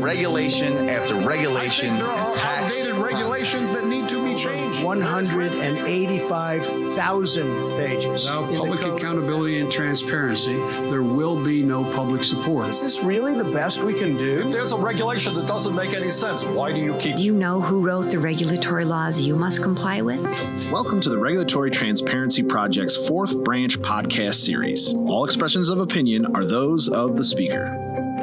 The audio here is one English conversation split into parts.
regulation after regulation there are and tax outdated regulations that need to be changed. 185,000 pages. Without public accountability and transparency, there will be no public support. Is this really the best we can do? If there's a regulation that doesn't make any sense, why do you keep... Do you know who wrote the regulatory laws you must comply with? Welcome to the Regulatory Transparency Project's 4th Branch podcast series. All expressions of opinion are those of the speaker.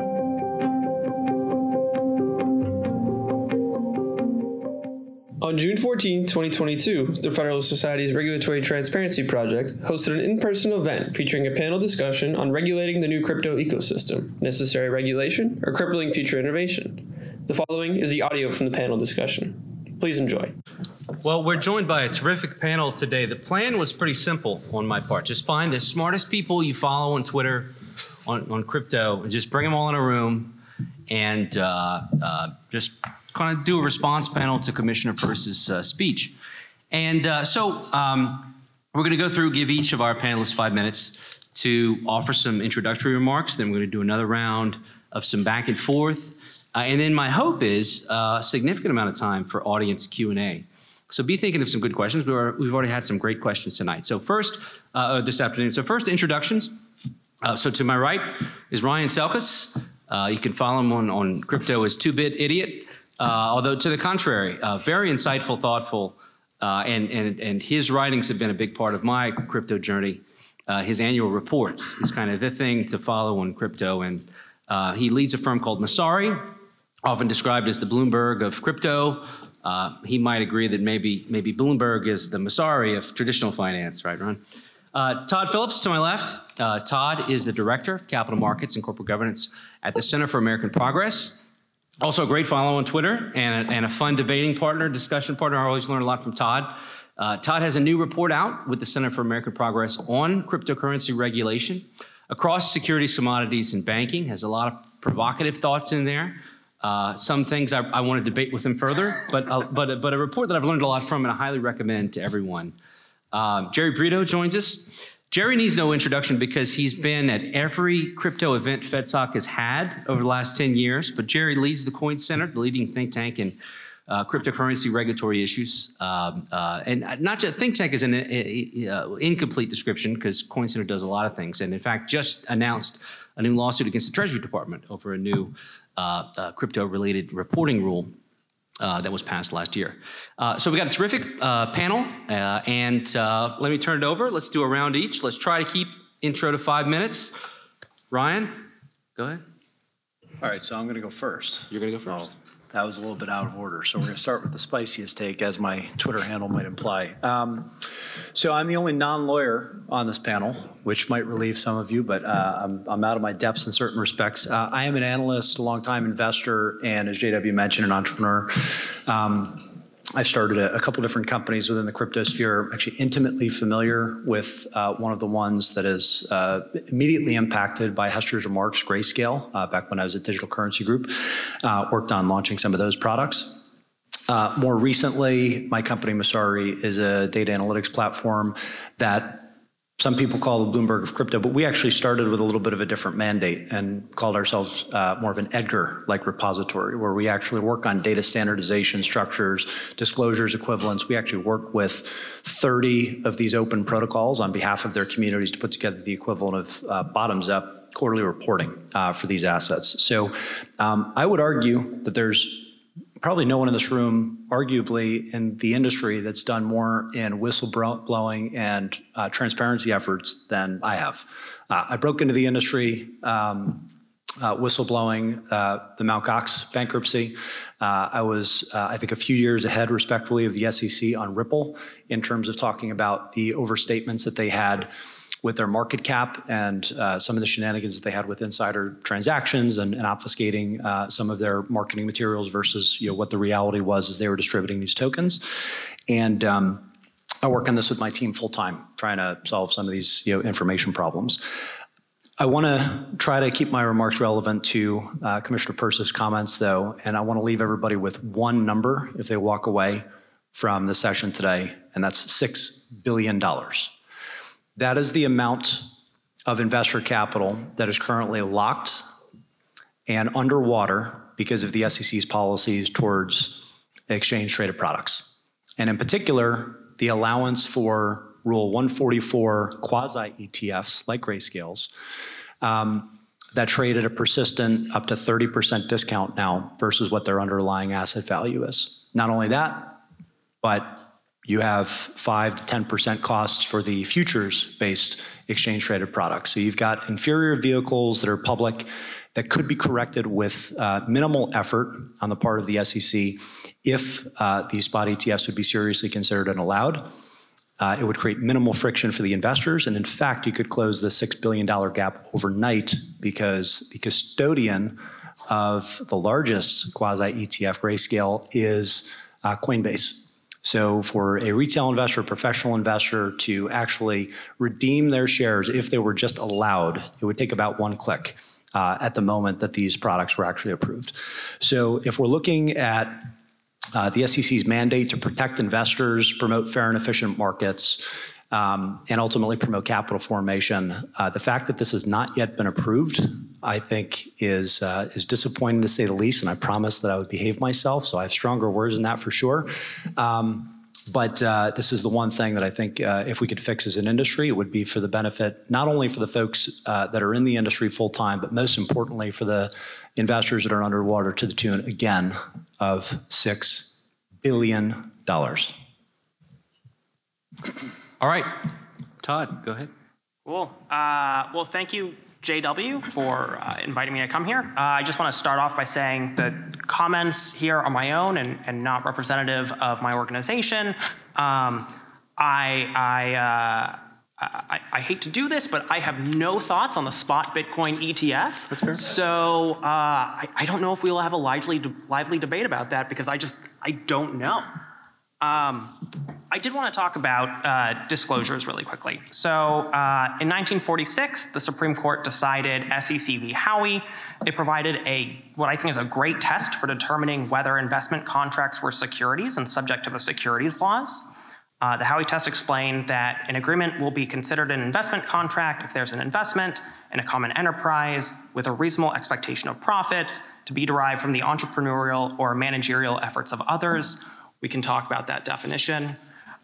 On June 14, 2022, the Federalist Society's Regulatory Transparency Project hosted an in-person event featuring a panel discussion on regulating the new crypto ecosystem, necessary regulation, or crippling future innovation. The following is the audio from the panel discussion. Please enjoy. Well, we're joined by a terrific panel today. The plan was pretty simple on my part. Just find the smartest people you follow on Twitter on crypto and just bring them all in a room and just kind of do a response panel to Commissioner Peirce's speech. And so we're going to go through, give each of our panelists 5 minutes to offer some introductory remarks. Then we're going to do another round of some back and forth. And then my hope is a significant amount of time for audience Q&A. So be thinking of some good questions. We've already had some great questions tonight. So first, this afternoon. So first, introductions. So to my right is Ryan Selkis. You can follow him on crypto as 2-Bit Idiot. Although to the contrary, very insightful, thoughtful, and his writings have been a big part of my crypto journey. His annual report is kind of the thing to follow on crypto, and he leads a firm called Messari, often described as the Bloomberg of crypto. He might agree that maybe Bloomberg is the Messari of traditional finance, right, Ron? Todd Phillips to my left. Todd is the Director of Capital Markets and Corporate Governance at the Center for American Progress. Also a great follow on Twitter and a fun debating partner, discussion partner. I always learn a lot from Todd. Todd has a new report out with the Center for American Progress on cryptocurrency regulation across securities, commodities, and banking. Has a lot of provocative thoughts in there. Some things I want to debate with him further, but a report that I've learned a lot from and I highly recommend to everyone. Jerry Brito joins us. Jerry needs no introduction because he's been at every crypto event FedSoc has had over the last 10 years, but Jerry leads the Coin Center, the leading think tank in cryptocurrency regulatory issues. And not just think tank is an incomplete description because Coin Center does a lot of things. And in fact, just announced a new lawsuit against the Treasury Department over a new crypto-related reporting rule that was passed last year. So we got a terrific panel, and let me turn it over. Let's do a round each. Let's try to keep intro to 5 minutes. Ryan, go ahead. All right, so I'm going to go first. You're going to go first. Oh, that was a little bit out of order. So we're going to start with the spiciest take, as my Twitter handle might imply. So I'm the only non-lawyer on this panel, which might relieve some of you, but I'm out of my depths in certain respects. I am an analyst, a longtime investor, and as JW mentioned, an entrepreneur. I've started a couple different companies within the crypto sphere. I'm actually intimately familiar with one of the ones that is immediately impacted by Hester's remarks, Grayscale, back when I was at Digital Currency Group, worked on launching some of those products. More recently, my company, Messari, is a data analytics platform that some people call the Bloomberg of crypto, but we actually started with a little bit of a different mandate and called ourselves more of an Edgar-like repository, where we actually work on data standardization structures, disclosures, equivalents. We actually work with 30 of these open protocols on behalf of their communities to put together the equivalent of bottoms-up quarterly reporting for these assets. So I would argue that there's probably no one in this room, arguably in the industry, that's done more in whistleblowing and transparency efforts than I have. I broke into the industry whistleblowing the Mt. Gox bankruptcy. I was, I think, a few years ahead, respectfully, of the SEC on Ripple in terms of talking about the overstatements that they had with their market cap and some of the shenanigans that they had with insider transactions and obfuscating some of their marketing materials versus what the reality was as they were distributing these tokens. And I work on this with my team full time, trying to solve some of these information problems. I want to try to keep my remarks relevant to Commissioner Peirce's comments, though, and I want to leave everybody with one number if they walk away from the session today, and that's $6 billion. That is the amount of investor capital that is currently locked and underwater because of the SEC's policies towards exchange-traded products. And in particular, the allowance for Rule 144 quasi-ETFs, like grayscales, that trade at a persistent up to 30% discount now versus what their underlying asset value is. Not only that, but you have 5 to 10% costs for the futures-based exchange-traded products. So you've got inferior vehicles that are public that could be corrected with minimal effort on the part of the SEC if these spot ETFs would be seriously considered and allowed. It would create minimal friction for the investors. And in fact, you could close the $6 billion gap overnight because the custodian of the largest quasi-ETF grayscale is Coinbase. So for a retail investor, a professional investor to actually redeem their shares if they were just allowed, it would take about one click at the moment that these products were actually approved. So if we're looking at the SEC's mandate to protect investors, promote fair and efficient markets, and ultimately promote capital formation, the fact that this has not yet been approved, I think, is disappointing to say the least, and I promised that I would behave myself, so I have stronger words than that for sure. But this is the one thing that I think if we could fix as an industry, it would be for the benefit, not only for the folks that are in the industry full time, but most importantly for the investors that are underwater to the tune, again, of $6 billion. All right, Todd, go ahead. Cool. Well, thank you, JW, for inviting me to come here. I just want to start off by saying the comments here are my own and not representative of my organization. I hate to do this, but I have no thoughts on the spot Bitcoin ETF. That's fair. So I don't know if we will have a lively debate about that because I don't know. I did want to talk about disclosures really quickly. So in 1946, the Supreme Court decided SEC v. Howey. It provided what I think is a great test for determining whether investment contracts were securities and subject to the securities laws. The Howey test explained that an agreement will be considered an investment contract if there's an investment in a common enterprise with a reasonable expectation of profits to be derived from the entrepreneurial or managerial efforts of others. We can talk about that definition.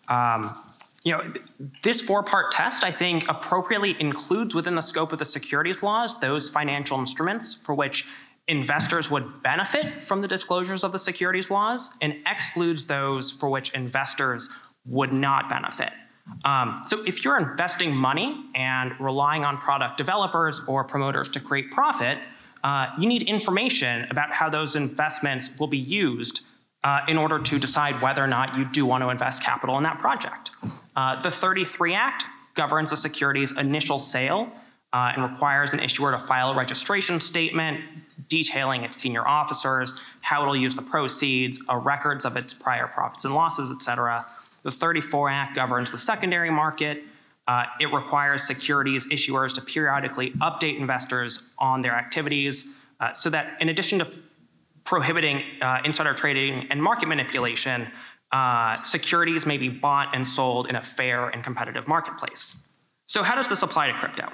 This four-part test, I think, appropriately includes within the scope of the securities laws those financial instruments for which investors would benefit from the disclosures of the securities laws and excludes those for which investors would not benefit. So if you're investing money and relying on product developers or promoters to create profit, you need information about how those investments will be used in order to decide whether or not you do want to invest capital in that project. The 33 Act governs a security's initial sale and requires an issuer to file a registration statement detailing its senior officers, how it'll use the proceeds, records of its prior profits and losses, et cetera. The 34 Act governs the secondary market. It requires securities issuers to periodically update investors on their activities so that in addition to prohibiting insider trading and market manipulation, securities may be bought and sold in a fair and competitive marketplace. So how does this apply to crypto?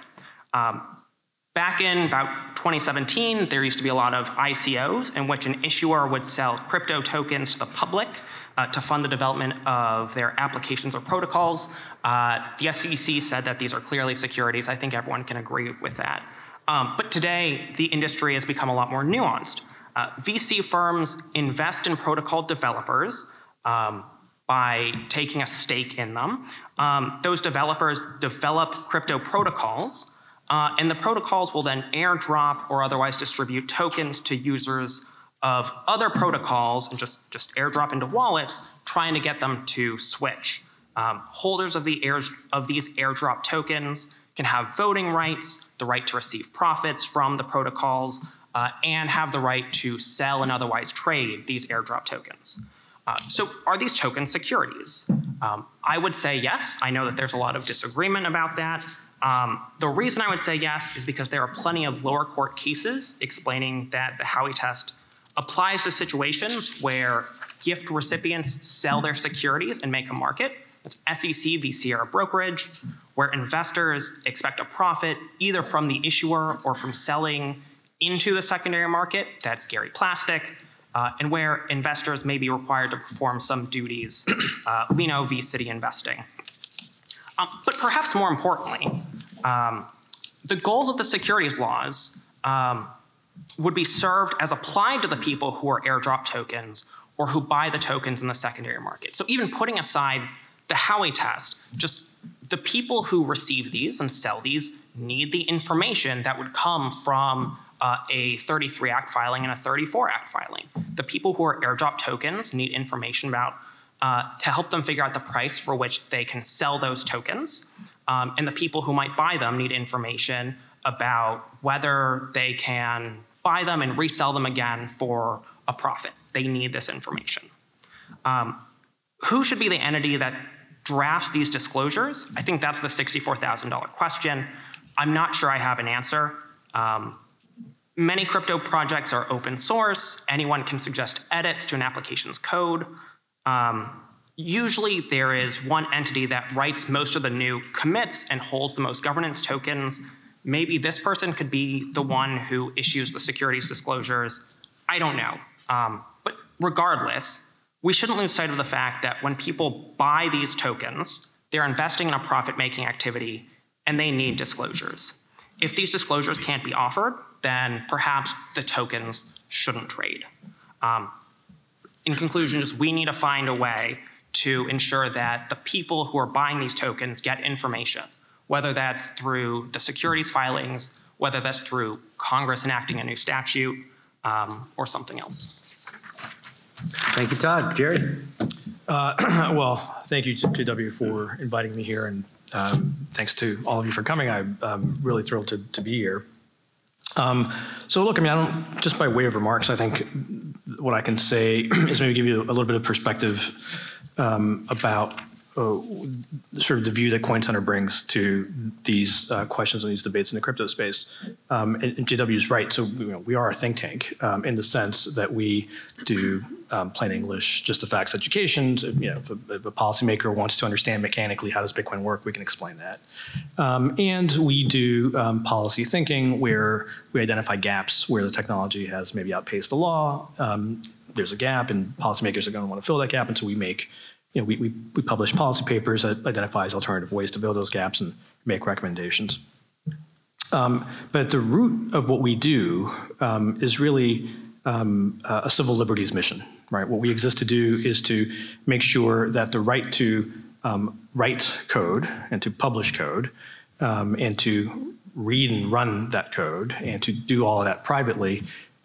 Back in about 2017, there used to be a lot of ICOs in which an issuer would sell crypto tokens to the public to fund the development of their applications or protocols. The SEC said that these are clearly securities. I think everyone can agree with that. But today, the industry has become a lot more nuanced. VC firms invest in protocol developers by taking a stake in them. Those developers develop crypto protocols, and the protocols will then airdrop or otherwise distribute tokens to users of other protocols and just airdrop into wallets, trying to get them to switch. Holders of these airdrop tokens can have voting rights, the right to receive profits from the protocols, and have the right to sell and otherwise trade these airdrop tokens. So are these tokens securities? I would say yes. I know that there's a lot of disagreement about that. The reason I would say yes is because there are plenty of lower court cases explaining that the Howey test applies to situations where gift recipients sell their securities and make a market. It's SEC v. Sierra Brokerage, where investors expect a profit either from the issuer or from selling into the secondary market, that's Gary Plastic, and where investors may be required to perform some duties, Lino v. City Investing. But perhaps more importantly, the goals of the securities laws would be served as applied to the people who are airdrop tokens or who buy the tokens in the secondary market. So even putting aside the Howey test, just the people who receive these and sell these need the information that would come from a 33 Act filing and a 34 Act filing. The people who are airdrop tokens need information about to help them figure out the price for which they can sell those tokens. And the people who might buy them need information about whether they can buy them and resell them again for a profit. They need this information. Who should be the entity that drafts these disclosures? I think that's the $64,000 question. I'm not sure I have an answer. Many crypto projects are open source. Anyone can suggest edits to an application's code. Usually there is one entity that writes most of the new commits and holds the most governance tokens. Maybe this person could be the one who issues the securities disclosures. I don't know. But regardless, we shouldn't lose sight of the fact that when people buy these tokens, they're investing in a profit-making activity and they need disclosures. If these disclosures can't be offered, then perhaps the tokens shouldn't trade. In conclusion, just we need to find a way to ensure that the people who are buying these tokens get information, whether that's through the securities filings, whether that's through Congress enacting a new statute, or something else. Thank you, Todd. Jerry? Well, thank you to W for inviting me here, and thanks to all of you for coming. I'm really thrilled to be here. So look, I mean, just by way of remarks, I think what I can say is maybe give you a little bit of perspective about sort of the view that CoinCenter brings to these questions and these debates in the crypto space. And JW is right. So we are a think tank in the sense that we do plain English, just the facts education. If a policymaker wants to understand mechanically how does Bitcoin work, we can explain that. And we do policy thinking where we identify gaps where the technology has maybe outpaced the law. There's a gap and policymakers are going to want to fill that gap. And so we make, we publish policy papers that identifies alternative ways to fill those gaps and make recommendations. But at the root of what we do is really a civil liberties mission, right? What we exist to do is to make sure that the right to write code and to publish code and to read and run that code and to do all of that privately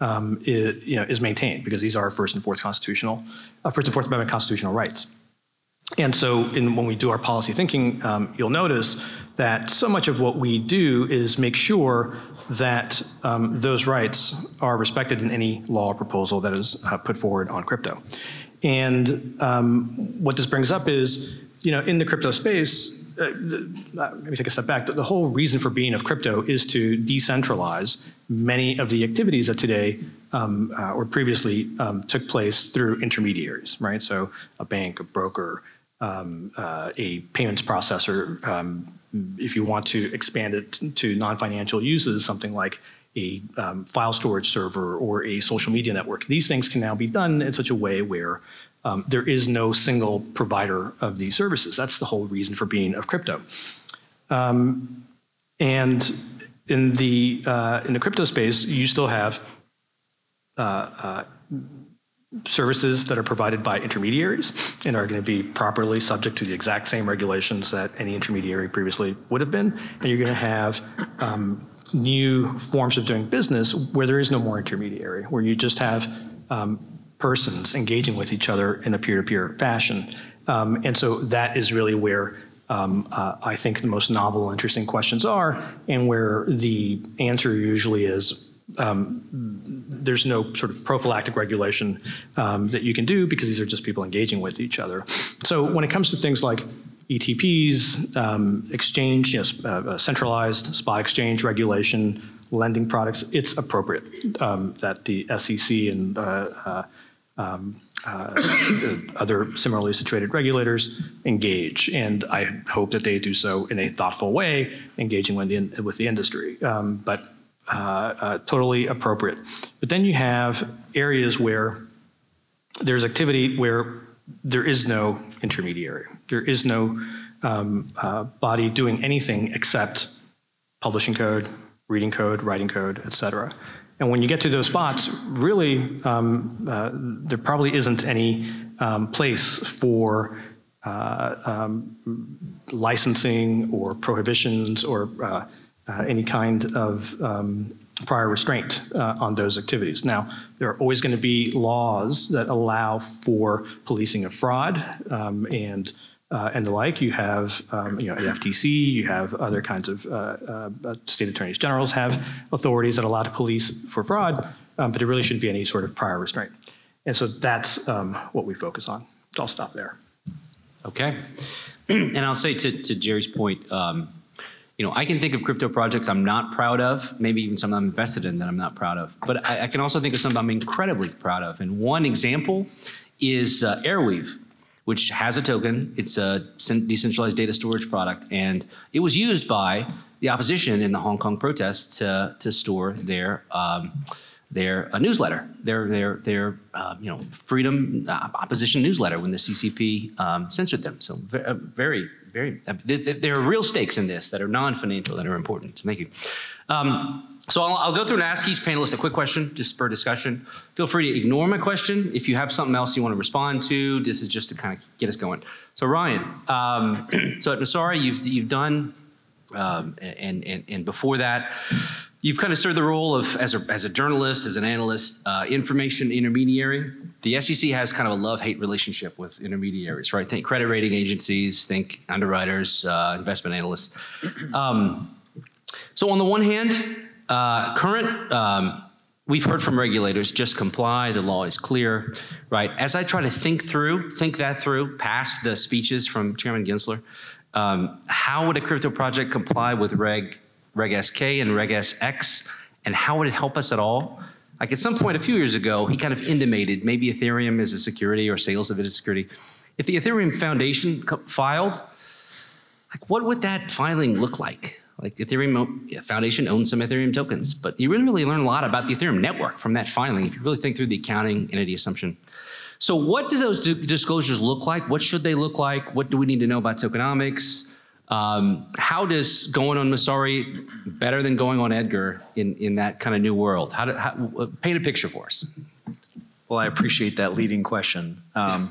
is maintained, because these are First and Fourth Amendment constitutional rights. And so when we do our policy thinking, you'll notice that so much of what we do is make sure that those rights are respected in any law or proposal that is put forward on crypto. And what this brings up is, in the crypto space, let me take a step back. The whole reason for being of crypto is to decentralize many of the activities that today or previously took place through intermediaries, right? So a bank, a broker, a payments processor. If you want to expand it to non-financial uses, something like a file storage server or a social media network, these things can now be done in such a way where there is no single provider of these services. That's the whole reason for being of crypto. And in the crypto space, you still have services that are provided by intermediaries and are going to be properly subject to the exact same regulations that any intermediary previously would have been. And you're going to have new forms of doing business where there is no more intermediary, where you just have persons engaging with each other in a peer-to-peer fashion. And so that is really where I think the most novel, interesting questions are, and where the answer usually is there's no sort of prophylactic regulation that you can do, because these are just people engaging with each other. So when it comes to things like ETPs, exchange, centralized spot exchange regulation, lending products, it's appropriate that the SEC and other similarly situated regulators engage. And I hope that they do so in a thoughtful way, engaging with the industry. But totally appropriate. But then you have areas where there's activity where there is no intermediary. There is no body doing anything except publishing code, reading code, writing code, et cetera. And when you get to those spots, really, there probably isn't any place for licensing or prohibitions or any kind of prior restraint on those activities. Now, there are always going to be laws that allow for policing of fraud and the like. You have, the FTC, you have other kinds of state attorneys generals have authorities that allow to police for fraud, but there really shouldn't be any sort of prior restraint. And so that's what we focus on. So I'll stop there. Okay. And I'll say to Jerry's point, I can think of crypto projects I'm not proud of, maybe even some I'm invested in that I'm not proud of. But I can also think of some I'm incredibly proud of. And one example is Airweave, which has a token. It's a decentralized data storage product. And it was used by the opposition in the Hong Kong protests to store their newsletter, their freedom opposition newsletter when the CCP censored them. So very, there are real stakes in this that are non-financial that are important. So thank you. So I'll go through and ask each panelist a quick question, just for discussion. Feel free to ignore my question. If you have something else you want to respond to, this is just to kind of get us going. So Ryan, so at Messari, you've done, and before that, you've kind of served the role of, as a journalist, as an analyst, information intermediary. The SEC has kind of a love-hate relationship with intermediaries, right? Think credit rating agencies, think underwriters, investment analysts. So on the one hand, we've heard from regulators, just comply, the law is clear, right? As I try to think that through, past the speeches from Chairman Gensler, how would a crypto project comply with Reg SK and Reg SX, and how would it help us at all? Like at some point a few years ago, he kind of intimated maybe Ethereum is a security or sales of it as security. If the Ethereum Foundation filed, like what would that filing look like? Like the Ethereum Foundation owns some Ethereum tokens, but you really learn a lot about the Ethereum network from that filing if you really think through the accounting entity assumption. So what do those disclosures look like? What should they look like? What do we need to know about tokenomics? How does going on Messari better than going on Edgar in that kind of new world? Paint a picture for us. Well, I appreciate that leading question.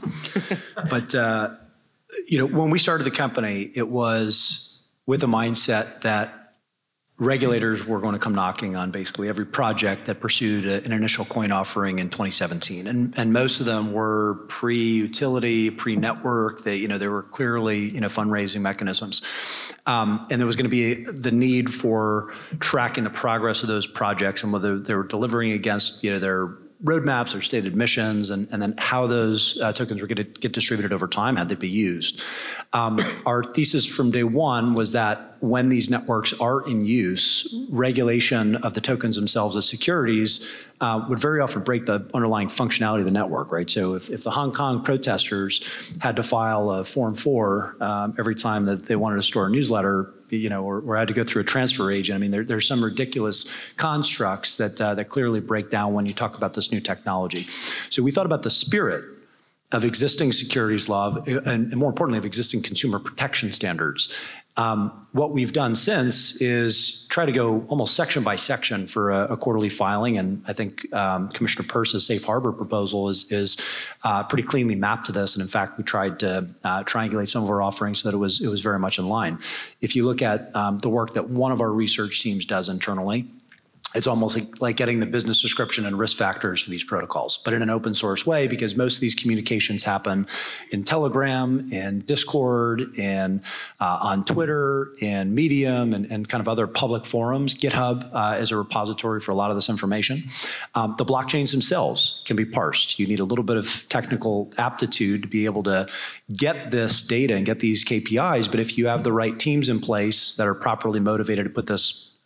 But when we started the company, it was with a mindset that regulators were going to come knocking on basically every project that pursued an initial coin offering in 2017. And most of them were pre-utility, pre-network. They were clearly, fundraising mechanisms. And there was going to be the need for tracking the progress of those projects and whether they were delivering against, their roadmaps or stated missions, and then how those tokens were going to get distributed over time, had they be used. Our thesis from day one was that when these networks are in use, regulation of the tokens themselves as securities would very often break the underlying functionality of the network, right? So if the Hong Kong protesters had to file a Form 4 every time that they wanted to store a newsletter, or had to go through a transfer agent. I mean, there's some ridiculous constructs that clearly break down when you talk about this new technology. So we thought about the spirit of existing securities law and more importantly, of existing consumer protection standards. What we've done since is try to go almost section by section for a quarterly filing, and I think Commissioner Peirce's safe harbor proposal is pretty cleanly mapped to this. And in fact, we tried to triangulate some of our offerings so that it was very much in line. If you look at the work that one of our research teams does internally, it's almost like getting the business description and risk factors for these protocols, but in an open source way, because most of these communications happen in Telegram, in Discord, and on Twitter, and Medium, and kind of other public forums. GitHub is a repository for a lot of this information. The blockchains themselves can be parsed. You need a little bit of technical aptitude to be able to get this data and get these KPIs, but if you have the right teams in place that are properly motivated to put this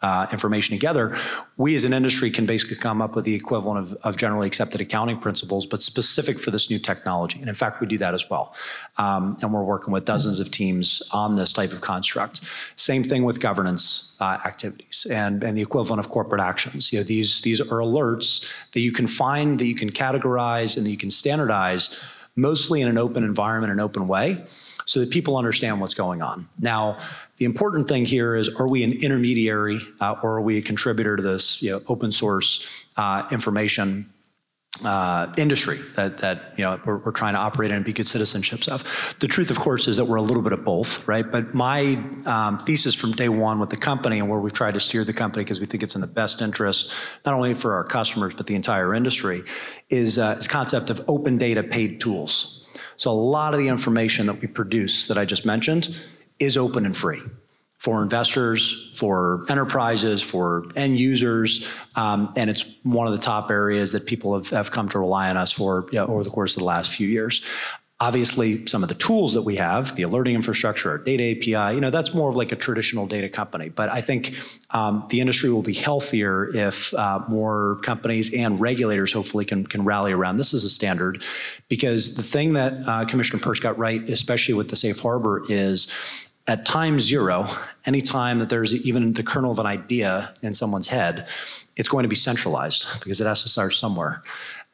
information together, we as an industry can basically come up with the equivalent of generally accepted accounting principles, but specific for this new technology. And in fact, we do that as well. And we're working with dozens of teams on this type of construct. Same thing with governance activities and the equivalent of corporate actions. These are alerts that you can find, that you can categorize, and that you can standardize mostly in an open environment, an open way, so that people understand what's going on. Now, the important thing here is, are we an intermediary or are we a contributor to this open source information industry that we're trying to operate in and be good citizenships of? The truth, of course, is that we're a little bit of both, right? But my thesis from day one with the company, and where we've tried to steer the company because we think it's in the best interest, not only for our customers, but the entire industry, is this concept of open data paid tools. So a lot of the information that we produce that I just mentioned is open and free for investors, for enterprises, for end users, and it's one of the top areas that people have come to rely on us for over the course of the last few years. Obviously, some of the tools that we have, the alerting infrastructure, our data API, that's more of like a traditional data company. But I think the industry will be healthier if more companies and regulators hopefully can rally around this as a standard. Because the thing that Commissioner Peirce got right, especially with the safe harbor, is at time zero, any time that there's even the kernel of an idea in someone's head, it's going to be centralized because it has to start somewhere.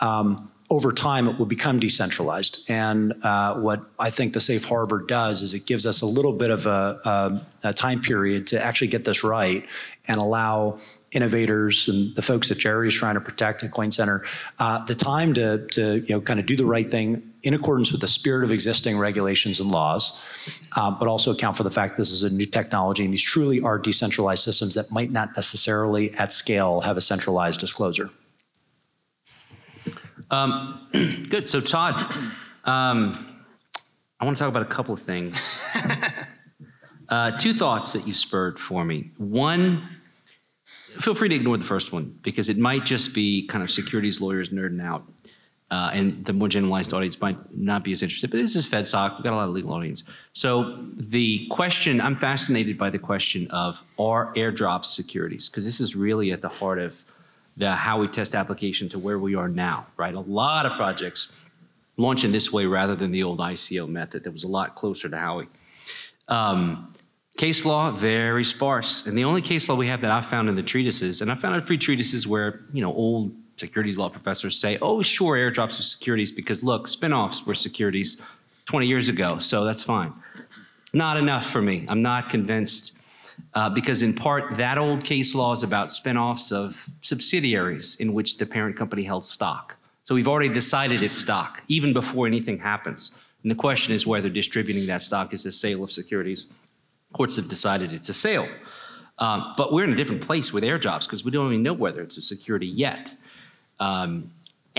Over time, it will become decentralized. And what I think the safe harbor does is it gives us a little bit of a time period to actually get this right and allow innovators and the folks that Jerry is trying to protect at Coin Center the time to kind of do the right thing in accordance with the spirit of existing regulations and laws, but also account for the fact this is a new technology and these truly are decentralized systems that might not necessarily at scale have a centralized disclosure. Good. So, Todd, I want to talk about a couple of things. Two thoughts that you've spurred for me. One, feel free to ignore the first one because it might just be kind of securities lawyers nerding out, and the more generalized audience might not be as interested. But this is FedSoc. We've got a lot of legal audience. So the question, I'm fascinated by the question of, are airdrops securities? Because this is really at the heart of the how we test application to where we are now, right? A lot of projects launch in this way rather than the old ICO method that was a lot closer to how we. Case law, very sparse. And the only case law we have that I've found in the treatises, and I found a few treatises where, old securities law professors say, oh, sure, airdrops are securities because look, spinoffs were securities 20 years ago, so that's fine. Not enough for me. I'm not convinced. Because in part, that old case law is about spinoffs of subsidiaries in which the parent company held stock. So we've already decided it's stock, even before anything happens. And the question is whether distributing that stock is a sale of securities. Courts have decided it's a sale. But we're in a different place with airdrops because we don't even know whether it's a security yet. And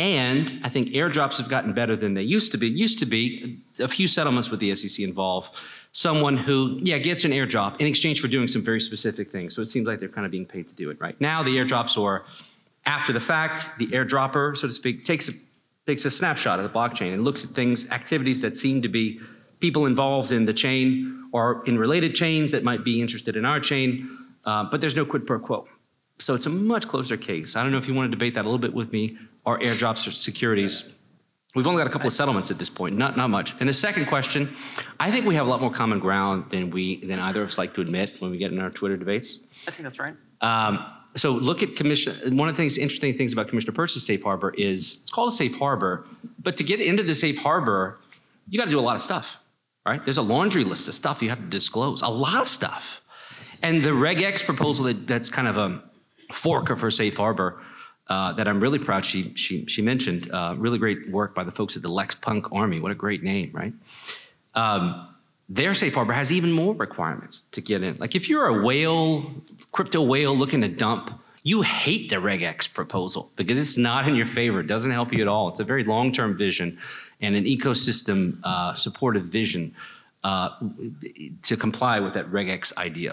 I think airdrops have gotten better than they used to be. It used to be a few settlements with the SEC involve someone who, gets an airdrop in exchange for doing some very specific things. So it seems like they're kind of being paid to do it, right? Now the airdrops are after the fact. The airdropper, so to speak, takes a snapshot of the blockchain and looks at things, activities that seem to be people involved in the chain or in related chains that might be interested in our chain, but there's no quid pro quo. So it's a much closer case. I don't know if you want to debate that a little bit with me. Are airdrops or securities? We've only got a couple of settlements at this point, not much. And the second question, I think we have a lot more common ground than either of us like to admit when we get in our Twitter debates. I think that's right. So look at one of the interesting things about Commissioner Peirce's safe harbor is it's called a safe harbor, but to get into the safe harbor, you got to do a lot of stuff, right? There's a laundry list of stuff you have to disclose, a lot of stuff. And the Reg X proposal that's kind of a fork of her safe harbor that I'm really proud she mentioned. Really great work by the folks at the Lex Punk Army. What a great name, right? Their safe harbor has even more requirements to get in. Like if you're a whale, crypto whale looking to dump, you hate the Reg X proposal because it's not in your favor. It doesn't help you at all. It's a very long-term vision and an ecosystem supportive vision to comply with that Reg X idea.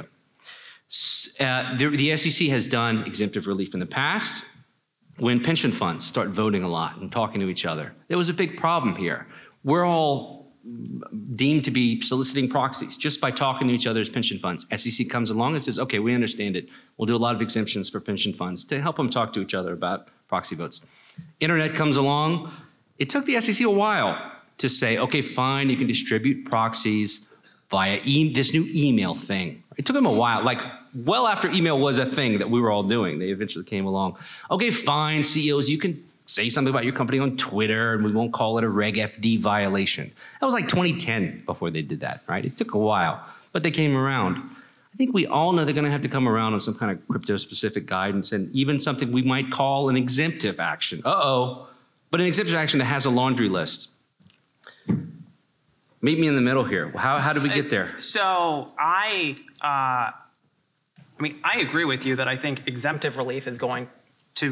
The SEC has done exemptive relief in the past. When pension funds start voting a lot and talking to each other, there was a big problem here. We're all deemed to be soliciting proxies just by talking to each other's pension funds. SEC comes along and says, okay, we understand it. We'll do a lot of exemptions for pension funds to help them talk to each other about proxy votes. Internet comes along. It took the SEC a while to say, okay, fine, you can distribute proxies via this new email thing. It took them a while, like well after email was a thing that we were all doing. They eventually came along. Okay, fine, CEOs, you can say something about your company on Twitter and we won't call it a Reg FD violation. That was like 2010 before they did that, right? It took a while, but they came around. I think we all know they're gonna have to come around on some kind of crypto-specific guidance and even something we might call an exemptive action. But an exemptive action that has a laundry list. Meet me in the middle here. How did we get there? So I agree with you that I think exemptive relief is going to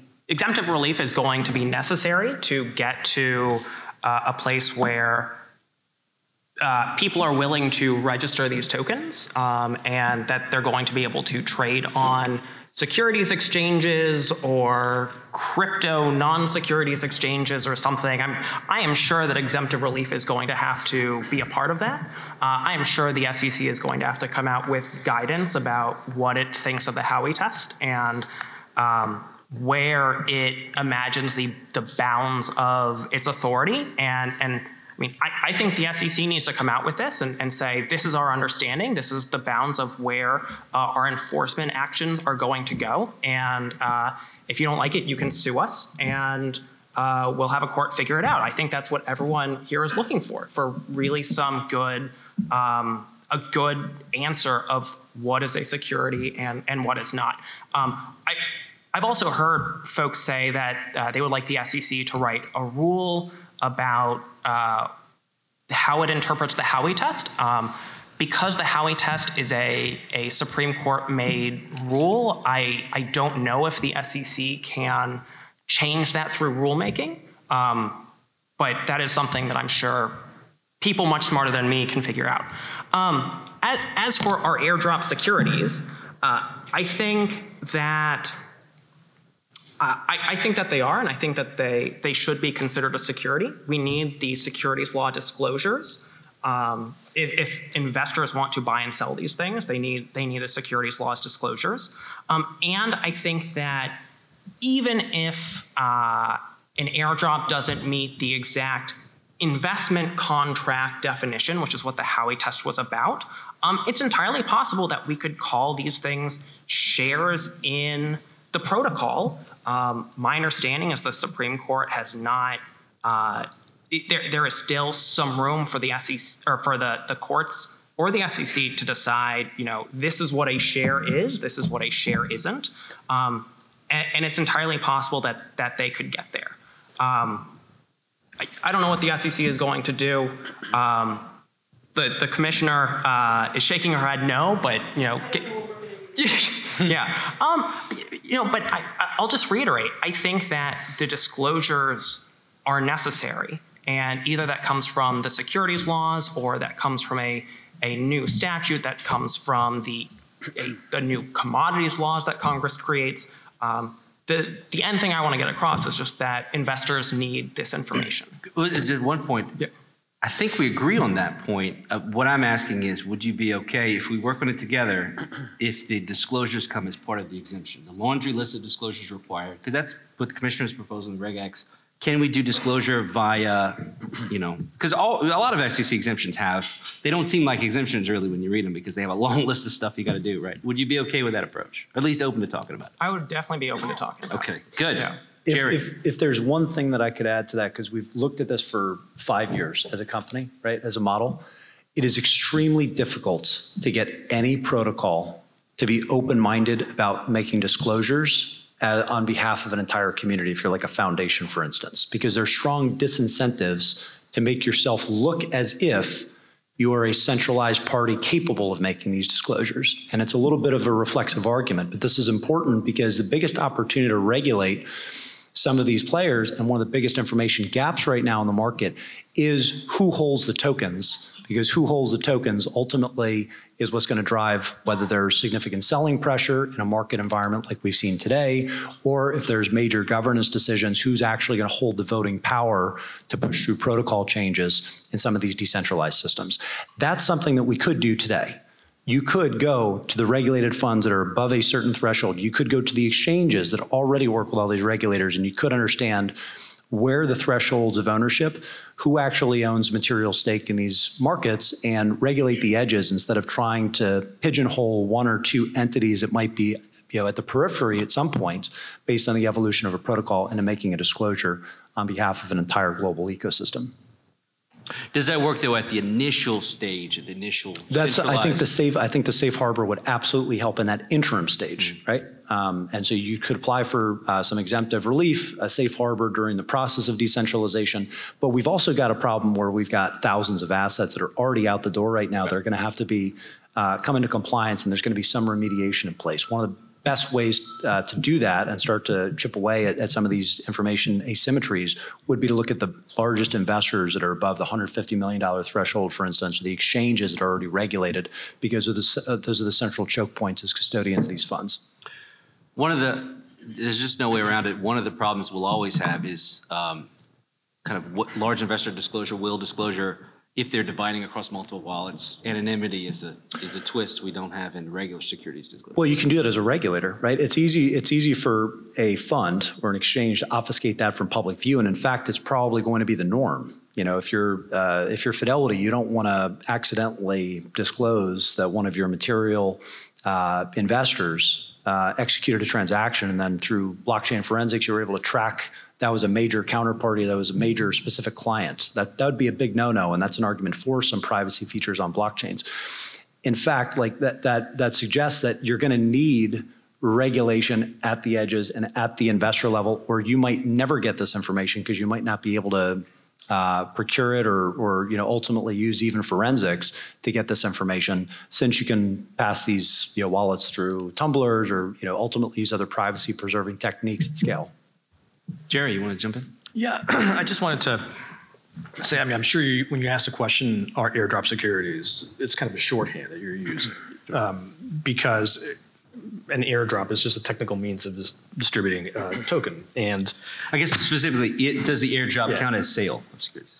be necessary to get to a place where people are willing to register these tokens and that they're going to be able to trade on securities exchanges or crypto non-securities exchanges or something. I am sure that exemptive relief is going to have to be a part of that. I am sure the SEC is going to have to come out with guidance about what it thinks of the Howey test and where it imagines the bounds of its authority. I think the SEC needs to come out with this and say, this is our understanding. This is the bounds of where our enforcement actions are going to go. And if you don't like it, you can sue us and we'll have a court figure it out. I think that's what everyone here is looking for really some good, a good answer of what is a security and what is not. I've also heard folks say that they would like the SEC to write a rule about how it interprets the Howey test. Because the Howey test is a Supreme Court made rule, I don't know if the SEC can change that through rulemaking, but that is something that I'm sure people much smarter than me can figure out. As for our airdrop securities, I think that they are, and I think that they should be considered a security. We need the securities law disclosures. If investors want to buy and sell these things, they need the securities laws disclosures. And I think that even if an airdrop doesn't meet the exact investment contract definition, which is what the Howey test was about, it's entirely possible that we could call these things shares in the protocol. My understanding is the Supreme Court has not, there is still some room for the SEC or for the courts or the SEC to decide, this is what a share is, this is what a share isn't. And it's entirely possible that they could get there. I don't know what the SEC is going to do. The commissioner is shaking her head no, but yeah. But I'll just reiterate. I think that the disclosures are necessary, and either that comes from the securities laws or that comes from a new statute that comes from the new commodities laws that Congress creates. The end thing I want to get across is just that investors need this information. At one point, yeah. I think we agree on that point. What I'm asking is, would you be okay if we work on it together if the disclosures come as part of the exemption? The laundry list of disclosures required, because that's what the commissioner's proposal in Reg X. Can we do disclosure via, because a lot of SEC exemptions they don't seem like exemptions really when you read them because they have a long list of stuff you got to do, right? Would you be okay with that approach? Or at least open to talking about it? I would definitely be open to talking about it. Okay, good. Yeah. If there's one thing that I could add to that, because we've looked at this for 5 years as a company, right, as a model, it is extremely difficult to get any protocol to be open-minded about making disclosures on behalf of an entire community, if you're like a foundation, for instance, because there's strong disincentives to make yourself look as if you are a centralized party capable of making these disclosures. And it's a little bit of a reflexive argument, but this is important because the biggest opportunity to regulate some of these players. And one of the biggest information gaps right now in the market is who holds the tokens, because who holds the tokens ultimately is what's going to drive whether there's significant selling pressure in a market environment like we've seen today, or if there's major governance decisions, who's actually going to hold the voting power to push through protocol changes in some of these decentralized systems. That's something that we could do today. You could go to the regulated funds that are above a certain threshold. You could go to the exchanges that already work with all these regulators, and you could understand where the thresholds of ownership, who actually owns material stake in these markets, and regulate the edges instead of trying to pigeonhole one or two entities that might be at the periphery at some point based on the evolution of a protocol into making a disclosure on behalf of an entire global ecosystem. Does that work though at the initial stage, at the initial? I think the safe harbor would absolutely help in that interim stage, right? And so you could apply for some exemptive relief, a safe harbor during the process of decentralization. But we've also got a problem where we've got thousands of assets that are already out the door right now. They're going to have to be come into compliance, and there's going to be some remediation in place. One of the best ways to do that and start to chip away at some of these information asymmetries would be to look at the largest investors that are above the $150 million threshold, for instance, or the exchanges that are already regulated, because of those are the central choke points as custodians of these funds. There's just no way around it. One of the problems we'll always have is kind of what large investor disclosure, will disclosure, if they're dividing across multiple wallets. Anonymity is a twist we don't have in regular securities disclosure. Well, you can do that as a regulator, right? It's easy for a fund or an exchange to obfuscate that from public view, and in fact, it's probably going to be the norm. You know, if you're Fidelity, you don't want to accidentally disclose that one of your material investors executed a transaction, and then through blockchain forensics, you were able to track that was a major counterparty, that was a major specific client. That would be a big no-no, and that's an argument for some privacy features on blockchains. In fact, like that suggests that you're going to need regulation at the edges and at the investor level, or you might never get this information because you might not be able to procure it or ultimately use even forensics to get this information, since you can pass these wallets through tumblers or ultimately use other privacy preserving techniques at scale. Jerry, you want to jump in? Yeah, I just wanted to say, I mean, I'm sure when you ask the question, are airdrop securities, it's kind of a shorthand that you're using because an airdrop is just a technical means of distributing a token. And I guess specifically, does the airdrop count as sale of securities?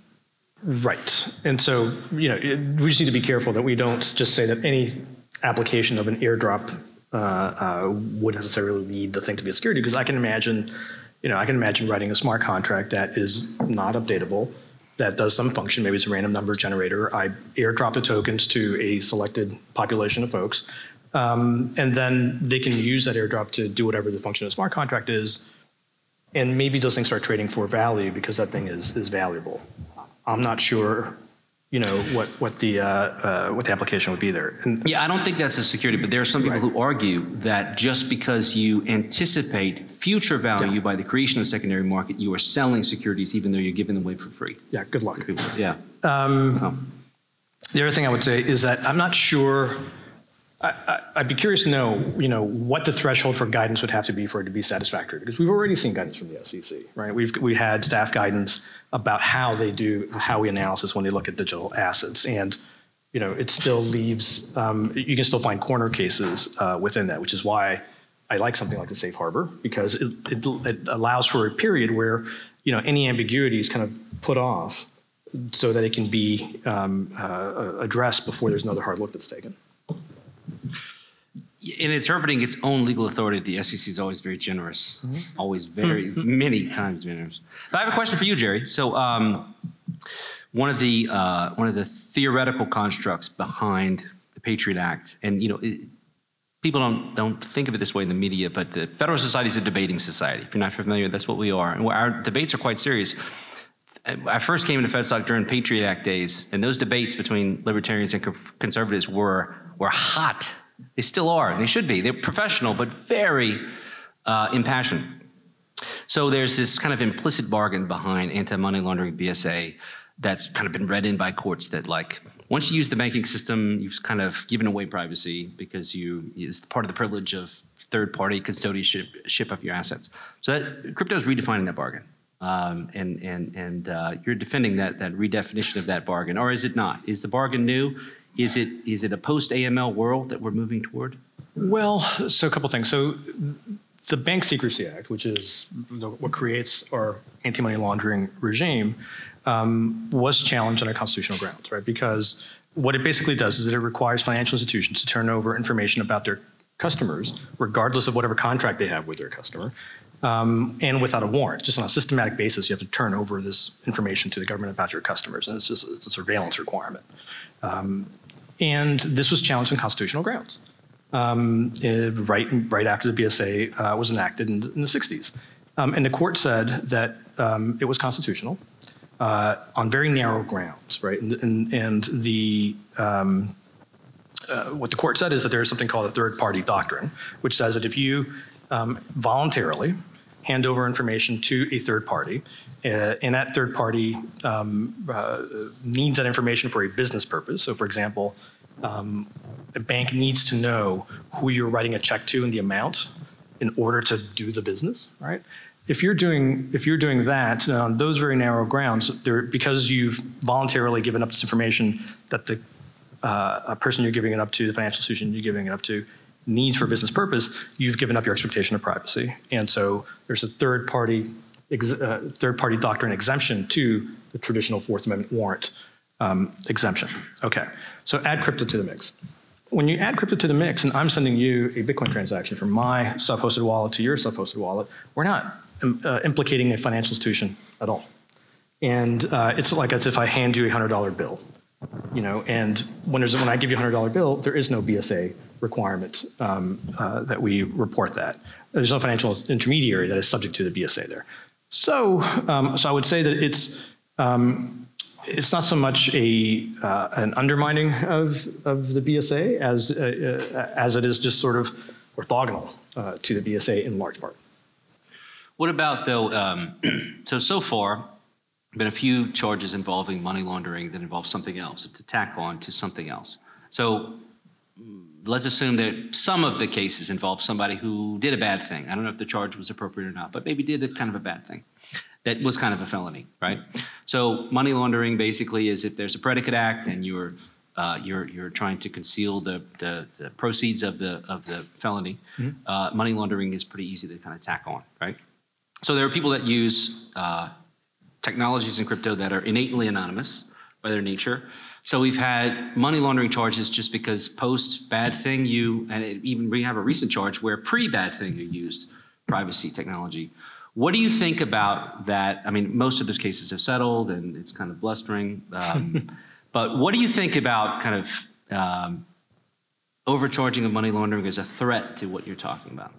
Right. And so, we just need to be careful that we don't just say that any application of an airdrop would necessarily lead the thing to be a security, because I can imagine writing a smart contract that is not updatable, that does some function. Maybe it's a random number generator. I airdrop the tokens to a selected population of folks, and then they can use that airdrop to do whatever the function of the smart contract is. And maybe those things start trading for value because that thing is valuable. I'm not sure what the application would be there. And yeah, I don't think that's a security, but there are some people who argue that just because you anticipate future value by the creation of a secondary market, you are selling securities even though you're giving them away for free. Yeah, good luck. Yeah. The other thing I would say is that I'm not sure. I'd be curious to know, what the threshold for guidance would have to be for it to be satisfactory, because we've already seen guidance from the SEC, right? We had staff guidance about how we analysis when they look at digital assets, and it still leaves. You can still find corner cases within that, which is why I like something like the safe harbor, because it allows for a period where any ambiguity is kind of put off, so that it can be addressed before there's another hard look that's taken. In interpreting its own legal authority, the SEC is always very generous, always very many times generous. But I have a question for you, Jerry. So one of the theoretical constructs behind the Patriot Act, and people don't think of it this way in the media, but the Federal Society is a debating society. If you're not familiar, that's what we are, and our debates are quite serious. I first came into FedSoc during Patriot Act days, and those debates between libertarians and conservatives were hot. They still are. They should be. They're professional, but very impassioned. So there's this kind of implicit bargain behind anti-money laundering BSA that's kind of been read in by courts that, like, once you use the banking system, you've kind of given away privacy because it's part of the privilege of third-party custodianship of your assets. So that crypto is redefining that bargain. And you're defending that redefinition of that bargain, or is it not? Is the bargain new? Is it a post-AML world that we're moving toward? Well, so a couple things. So the Bank Secrecy Act, which is what creates our anti-money laundering regime, was challenged on a constitutional grounds, right? Because what it basically does is that it requires financial institutions to turn over information about their customers, regardless of whatever contract they have with their customer, and without a warrant. Just on a systematic basis, you have to turn over this information to the government about your customers, and it's a surveillance requirement. And this was challenged on constitutional grounds. Right after the BSA was enacted in the 60s. And the court said that it was constitutional on very narrow grounds, right? And the what the court said is that there is something called a third-party doctrine, which says that if you voluntarily hand over information to a third party, and that third party needs that information for a business purpose. So, for example, a bank needs to know who you're writing a check to and the amount in order to do the business, right? If you're doing that on those very narrow grounds, because you've voluntarily given up this information that the a person you're giving it up to, the financial institution you're giving it up to, needs for business purpose, you've given up your expectation of privacy. And so there's a third-party doctrine exemption to the traditional Fourth Amendment warrant exemption. Okay, so add crypto to the mix. When you add crypto to the mix, and I'm sending you a Bitcoin transaction from my self-hosted wallet to your self-hosted wallet, we're not implicating a financial institution at all. And it's like as if I hand you a $100 bill, you know. And when I give you a $100 bill, there is no BSA requirement that we report that. There's no financial intermediary that is subject to the BSA there. So I would say that it's not so much an undermining of the BSA as it is just sort of orthogonal to the BSA in large part. What about, though, so far, been a few charges involving money laundering that involve something else. It's a tack on to something else. So let's assume that some of the cases involve somebody who did a bad thing. I don't know if the charge was appropriate or not, but maybe did a kind of a bad thing. That was kind of a felony, right? So money laundering basically is if there's a predicate act and you're trying to conceal the proceeds of the felony, money laundering is pretty easy to kind of tack on, right? So there are people that use technologies in crypto that are innately anonymous by their nature. So we've had money laundering charges just because post bad thing we have a recent charge where pre-bad thing you used privacy technology. What do you think about that? I mean, most of those cases have settled and it's kind of blustering. But what do you think about kind of overcharging of money laundering as a threat to what you're talking about?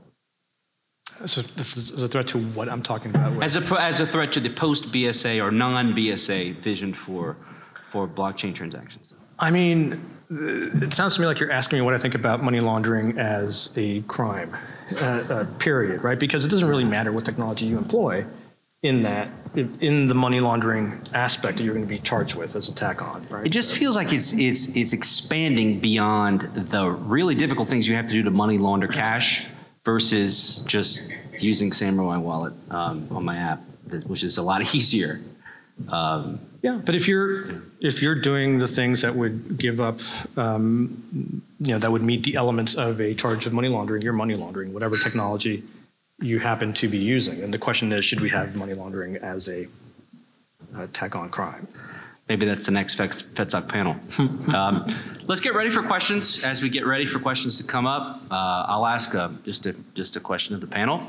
So as a threat to what I'm talking about? As a threat to the post-BSA or non-BSA vision for blockchain transactions. I mean, it sounds to me like you're asking me what I think about money laundering as a crime, period, right? Because it doesn't really matter what technology you employ in the money laundering aspect that you're going to be charged with as a tack on, right? It just feels like it's expanding beyond the really difficult things you have to do to money launder cash versus just using Samurai Wallet on my app, which is a lot easier. Yeah, but if you're doing the things that would give up, that would meet the elements of a charge of money laundering, you're money laundering whatever technology you happen to be using. And the question is, should we have money laundering as a tack-on crime? Maybe that's the next FedSoc panel. Let's get ready for questions. As we get ready for questions to come up, I'll ask just a question of the panel.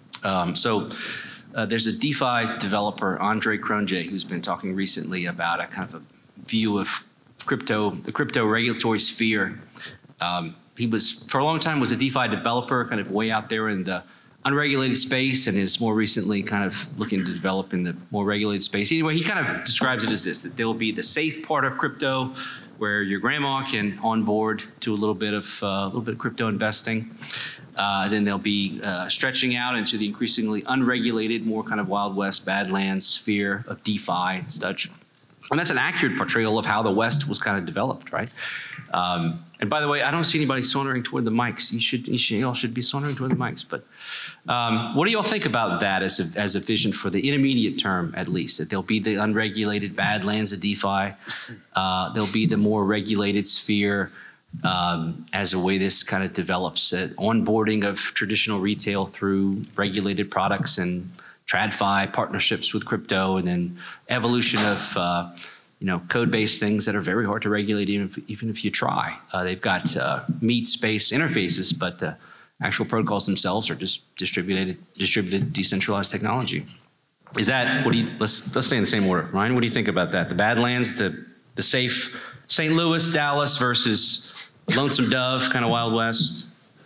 There's a DeFi developer, Andre Cronje, who's been talking recently about a kind of a view of the crypto regulatory sphere. He was, for a long time, was a DeFi developer, kind of way out there in the unregulated space, and is more recently kind of looking to develop in the more regulated space. Anyway, he kind of describes it as this, that there will be the safe part of crypto where your grandma can onboard to a little bit of crypto investing. Then they'll be stretching out into the increasingly unregulated, more kind of Wild West, Badlands sphere of DeFi and such. And that's an accurate portrayal of how the West was kind of developed, right? And by the way, I don't see anybody sauntering toward the mics. You all should be sauntering toward the mics. But what do you all think about that as a vision for the intermediate term, at least? That there'll be the unregulated badlands of DeFi. There'll be the more regulated sphere as a way this kind of develops. Onboarding of traditional retail through regulated products and TradFi partnerships with crypto, and then evolution of code-based things that are very hard to regulate even if you try. They've got meat-space interfaces, but the actual protocols themselves are just distributed decentralized technology. Is that let's stay in the same order. Ryan, what do you think about that? The Badlands, the safe St. Louis, Dallas versus Lonesome Dove, kind of Wild West?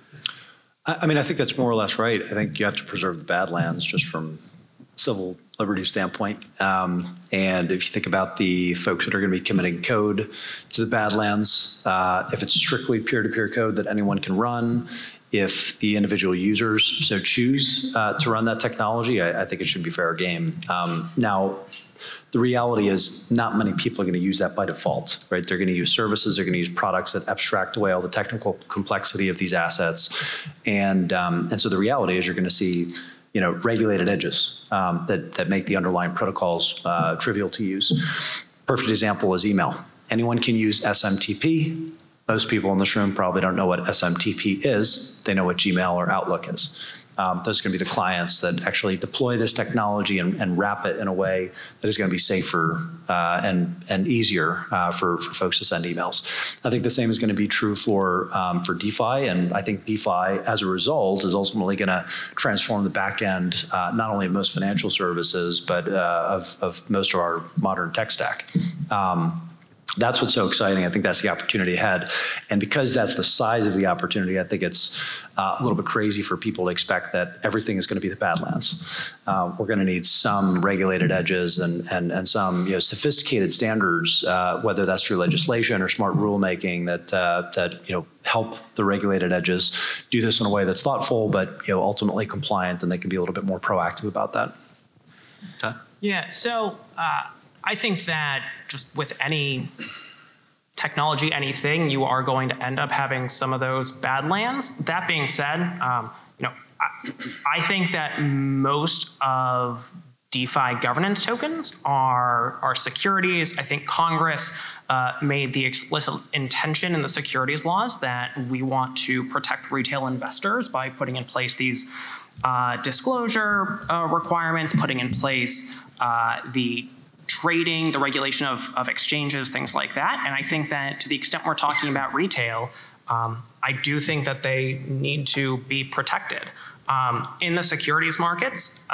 I mean, I think that's more or less right. I think you have to preserve the Badlands just from civil liberty standpoint. And if you think about the folks that are going to be committing code to the Badlands, if it's strictly peer-to-peer code that anyone can run, if the individual users so choose to run that technology, I think it should be fair game. Now, the reality is not many people are going to use that by default, right? They're going to use services, they're going to use products that abstract away all the technical complexity of these assets. And so the reality is you're going to see regulated edges that make the underlying protocols trivial to use. Perfect example is email. Anyone can use SMTP. Most people in this room probably don't know what SMTP is. They know what Gmail or Outlook is. Those are going to be the clients that actually deploy this technology and wrap it in a way that is going to be safer and easier for folks to send emails. I think the same is going to be true for DeFi, and I think DeFi, as a result, is ultimately going to transform the back end, not only of most financial services, but of most of our modern tech stack. That's what's so exciting. I think that's the opportunity ahead. And because that's the size of the opportunity, I think it's a little bit crazy for people to expect that everything is going to be the Badlands. We're going to need some regulated edges and some sophisticated standards, whether that's through legislation or smart rulemaking that help the regulated edges do this in a way that's thoughtful, but ultimately compliant, and they can be a little bit more proactive about that. Yeah, so I think that just with any technology, anything, you are going to end up having some of those Badlands. That being said, I think that most of DeFi governance tokens are securities. I think Congress made the explicit intention in the securities laws that we want to protect retail investors by putting in place these disclosure requirements, putting in place the trading, the regulation of exchanges, things like that. And I think that to the extent we're talking about retail, I do think that they need to be protected. In the securities markets,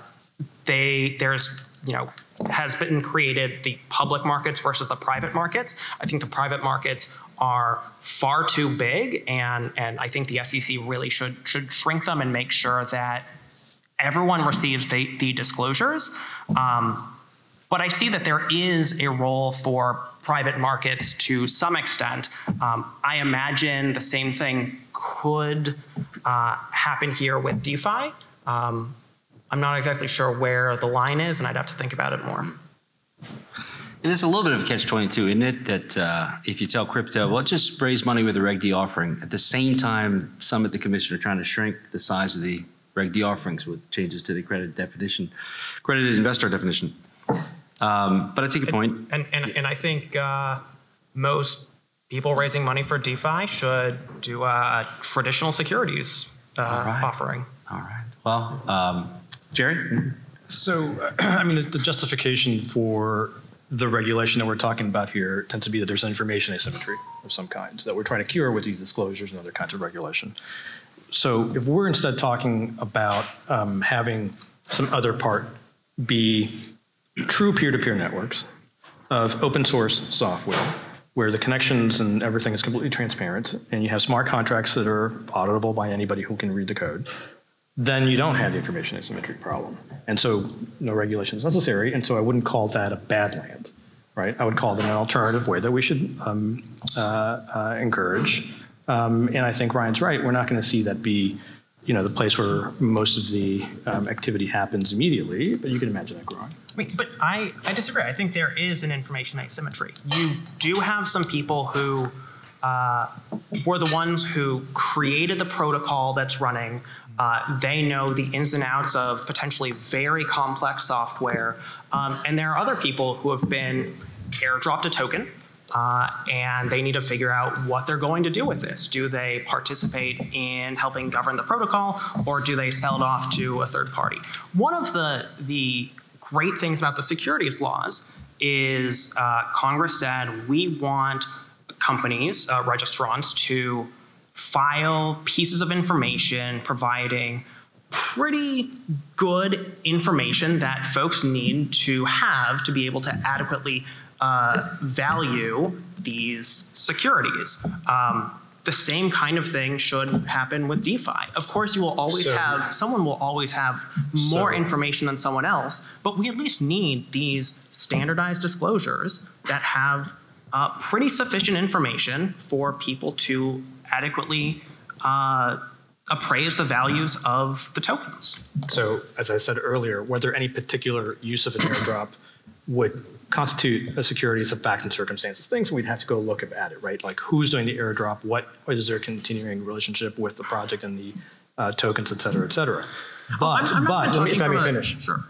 has been created the public markets versus the private markets. I think the private markets are far too big, and I think the SEC really should shrink them and make sure that everyone receives the disclosures. But I see that there is a role for private markets to some extent. I imagine the same thing could happen here with DeFi. I'm not exactly sure where the line is, and I'd have to think about it more. And it's a little bit of a catch-22, isn't it? That if you tell crypto, well, just raise money with a Reg D offering. At the same time, some at the commission are trying to shrink the size of the Reg D offerings with changes to the accredited investor definition. But I take your point. And I think most people raising money for DeFi should do a traditional securities offering. All right. Well, Jerry? So, I mean, the justification for the regulation that we're talking about here tends to be that there's information asymmetry of some kind that we're trying to cure with these disclosures and other kinds of regulation. So if we're instead talking about having some other part be true peer-to-peer networks of open source software where the connections and everything is completely transparent, and you have smart contracts that are auditable by anybody who can read the code, then you don't have the information asymmetry problem. And so no regulation is necessary, and so I wouldn't call that a badland, right? I would call that an alternative way that we should encourage. And I think Ryan's right, we're not gonna see that be the place where most of the activity happens immediately, but you can imagine that growing. But I disagree. I think there is an information asymmetry. You do have some people who were the ones who created the protocol that's running. They know the ins and outs of potentially very complex software. And there are other people who have been airdropped a token, and they need to figure out what they're going to do with this. Do they participate in helping govern the protocol, or do they sell it off to a third party? One of the great things about the securities laws is Congress said we want companies, registrants, to file pieces of information providing pretty good information that folks need to have to be able to adequately value these securities. The same kind of thing should happen with DeFi. Of course, you will always someone will always have more information than someone else, but we at least need these standardized disclosures that have pretty sufficient information for people to adequately appraise the values of the tokens. So, as I said earlier, whether any particular use of an airdrop would constitute a securities of facts and circumstances, things we'd have to go look at it, right? Like who's doing the airdrop, what is their continuing relationship with the project and the tokens, et cetera, et cetera. But if I may finish. Sure.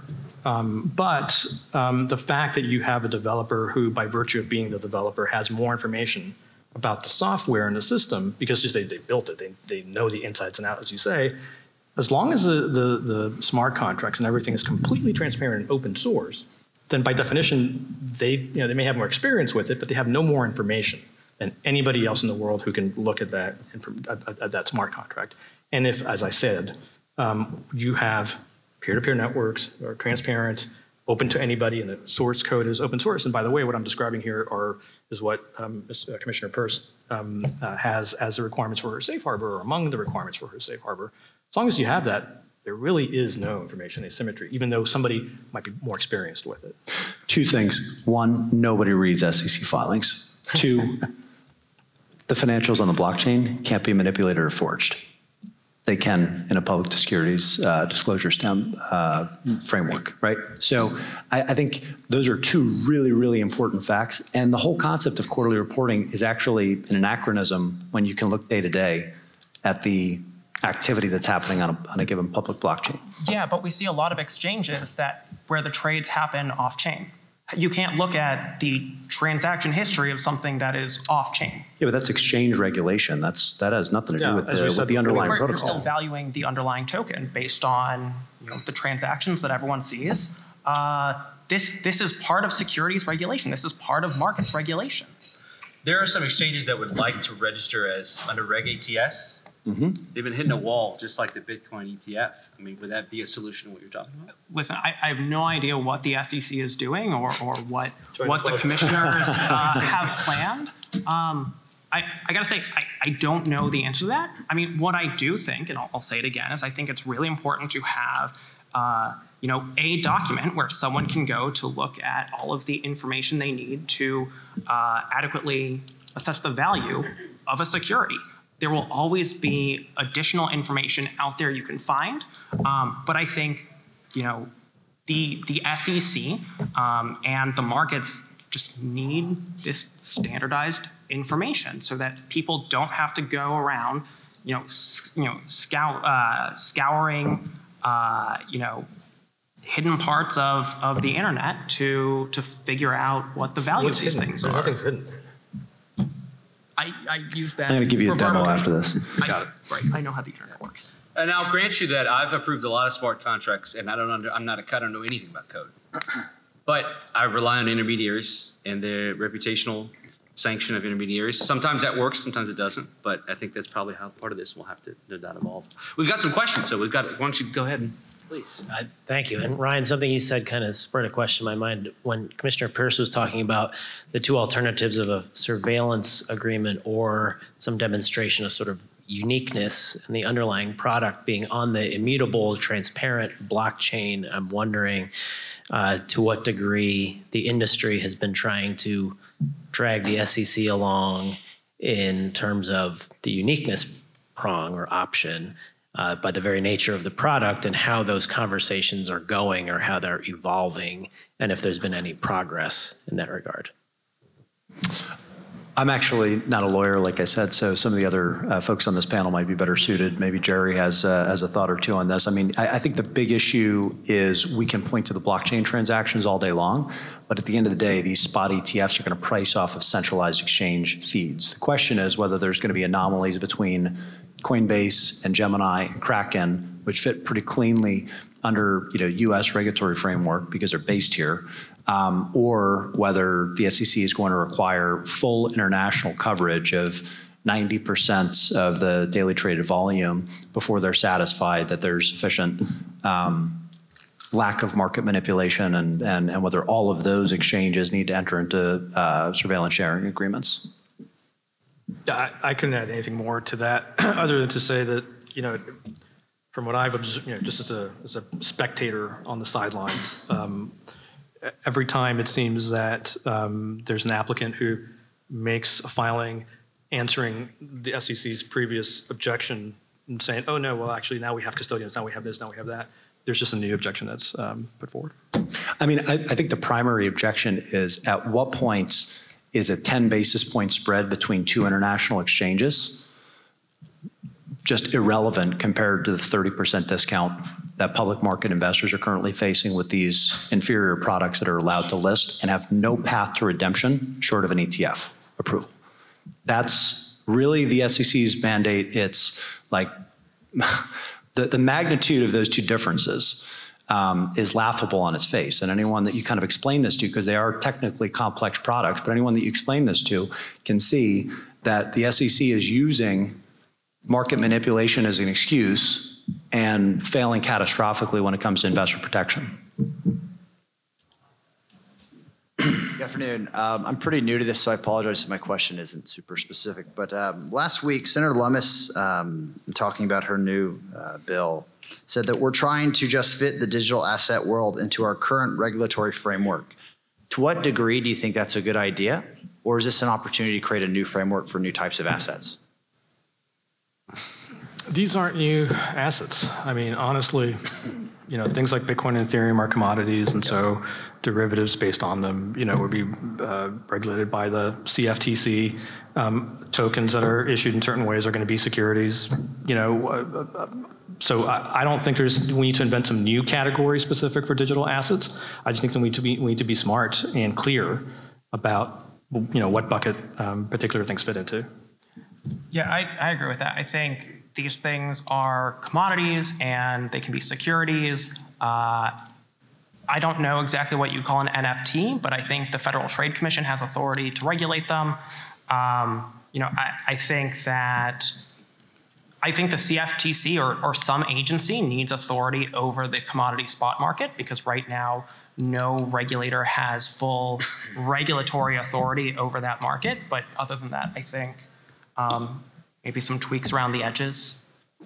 But the fact that you have a developer who, by virtue of being the developer, has more information about the software and the system, because just they built it, they know the insides and outs, as you say, as long as the smart contracts and everything is completely transparent and open source, then by definition, they may have more experience with it, but they have no more information than anybody else in the world who can look at that smart contract. And if, as I said, you have peer-to-peer networks are transparent, open to anybody, and the source code is open source. And by the way, what I'm describing here is what Commissioner Peirce has as the requirements for her safe harbor, or among the requirements for her safe harbor. As long as you have that, there really is no information asymmetry, even though somebody might be more experienced with it. Two things. One, nobody reads SEC filings. Two, the financials on the blockchain can't be manipulated or forged. They can in a public securities disclosure framework, right? So I think those are two really, really important facts. And the whole concept of quarterly reporting is actually an anachronism when you can look day to day at the activity that's happening on a given public blockchain. Yeah, but we see a lot of exchanges where the trades happen off-chain. You can't look at the transaction history of something that is off-chain. Yeah, but that's exchange regulation. That has nothing to do with the underlying protocol. You're still valuing the underlying token based on the transactions that everyone sees. This is part of securities regulation. This is part of markets regulation. There are some exchanges that would like to register as under Reg ATS. Mm-hmm. They've been hitting a wall, just like the Bitcoin ETF. I mean, would that be a solution to what you're talking about? Listen, I have no idea what the SEC is doing or what the commissioners have planned. I got to say, I don't know the answer to that. I mean, what I do think, and I'll say it again, is I think it's really important to have a document where someone can go to look at all of the information they need to adequately assess the value of a security. There will always be additional information out there you can find, but I think the SEC and the markets just need this standardized information so that people don't have to go around, scouring, hidden parts of the internet to figure out what the value of these things are. Nothing's hidden. I use that. I'm going to give you a demo after this. Got it. Right. I know how the internet works. And I'll grant you that I've approved a lot of smart contracts, and I don't know anything about code. But I rely on intermediaries and the reputational sanction of intermediaries. Sometimes that works, sometimes it doesn't. But I think that's probably how part of this will have to no doubt evolve. We've got some questions, so why don't you go ahead and please. Thank you. And Ryan, something you said kind of spurred a question in my mind when Commissioner Peirce was talking about the two alternatives of a surveillance agreement or some demonstration of sort of uniqueness in the underlying product being on the immutable, transparent blockchain. I'm wondering to what degree the industry has been trying to drag the SEC along in terms of the uniqueness prong or option. by the very nature of the product and how those conversations are going or how they're evolving, and if there's been any progress in that regard. I'm actually not a lawyer, like I said, so some of the other folks on this panel might be better suited. Maybe Jerry has a thought or two on this. I mean, I think the big issue is we can point to the blockchain transactions all day long, but at the end of the day, these spot ETFs are going to price off of centralized exchange feeds. The question is whether there's going to be anomalies between Coinbase and Gemini and Kraken, which fit pretty cleanly under U.S. regulatory framework because they're based here. Or whether the SEC is going to require full international coverage of 90% of the daily traded volume before they're satisfied that there's sufficient lack of market manipulation, and whether all of those exchanges need to enter into surveillance sharing agreements. I couldn't add anything more to that other than to say that, from what I've observed, just as a spectator on the sidelines, every time it seems that there's an applicant who makes a filing answering the SEC's previous objection and saying, oh no, well actually now we have custodians, now we have this, now we have that. There's just a new objection that's put forward. I mean, I think the primary objection is at what point is a 10 basis point spread between two international exchanges just irrelevant compared to the 30% discount that public market investors are currently facing with these inferior products that are allowed to list and have no path to redemption short of an ETF approval. That's really the SEC's mandate. It's like the magnitude of those two differences is laughable on its face. And anyone that you kind of explain this to, because they are technically complex products, but anyone that you explain this to can see that the SEC is using market manipulation as an excuse and failing catastrophically when it comes to investor protection. Good afternoon. I'm pretty new to this, so I apologize if my question isn't super specific. But last week, Senator Lummis, talking about her new bill, said that we're trying to just fit the digital asset world into our current regulatory framework. To what degree do you think that's a good idea? Or is this an opportunity to create a new framework for new types of assets? These aren't new assets. I mean, honestly, things like Bitcoin and Ethereum are commodities, and so derivatives based on them, would be regulated by the CFTC. Tokens that are issued in certain ways are going to be securities. So I don't think we need to invent some new category specific for digital assets. I just think that we need to be smart and clear about what bucket particular things fit into. Yeah, I agree with that. I think these things are commodities and they can be securities. I don't know exactly what you call an NFT, but I think the Federal Trade Commission has authority to regulate them. I think the CFTC or some agency needs authority over the commodity spot market, because right now no regulator has full regulatory authority over that market. But other than that, I think maybe some tweaks around the edges.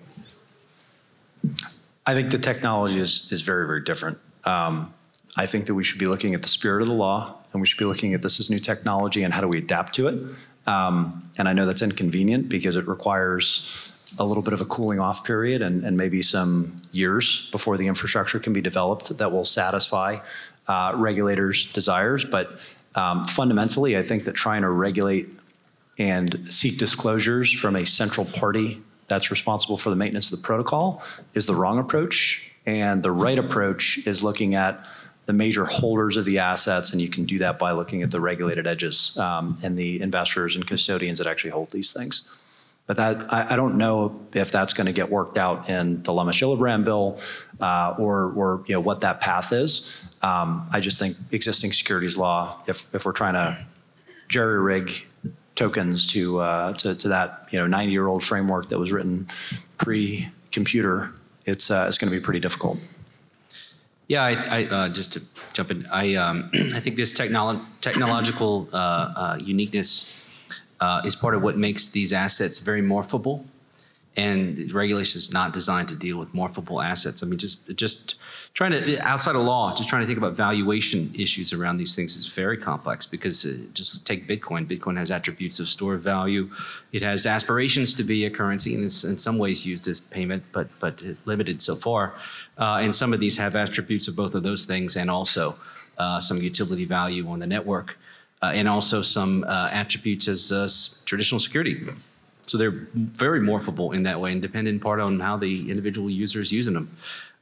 I think the technology is very, very different. I think that we should be looking at the spirit of the law, and we should be looking at this as new technology and how do we adapt to it. And I know that's inconvenient because it requires a little bit of a cooling off period and maybe some years before the infrastructure can be developed that will satisfy regulators' desires. But fundamentally, I think that trying to regulate and seek disclosures from a central party that's responsible for the maintenance of the protocol is the wrong approach. And the right approach is looking at the major holders of the assets, and you can do that by looking at the regulated edges and the investors and custodians that actually hold these things. But that I don't know if that's going to get worked out in the Lummis-Gillibrand bill or what that path is. I just think existing securities law, if we're trying to jerry-rig tokens to that 90-year-old framework that was written pre-computer, it's going to be pretty difficult. Yeah, I just to jump in, I think this technological uniqueness is part of what makes these assets very morphable. And regulation is not designed to deal with morphable assets. I mean, just trying to, outside of law, just trying to think about valuation issues around these things is very complex because just take Bitcoin. Bitcoin has attributes of store of value. It has aspirations to be a currency and is in some ways used as payment, but limited so far. And some of these have attributes of both of those things and also some utility value on the network and also some attributes as traditional security. So they're very morphable in that way and depend in part on how the individual user is using them.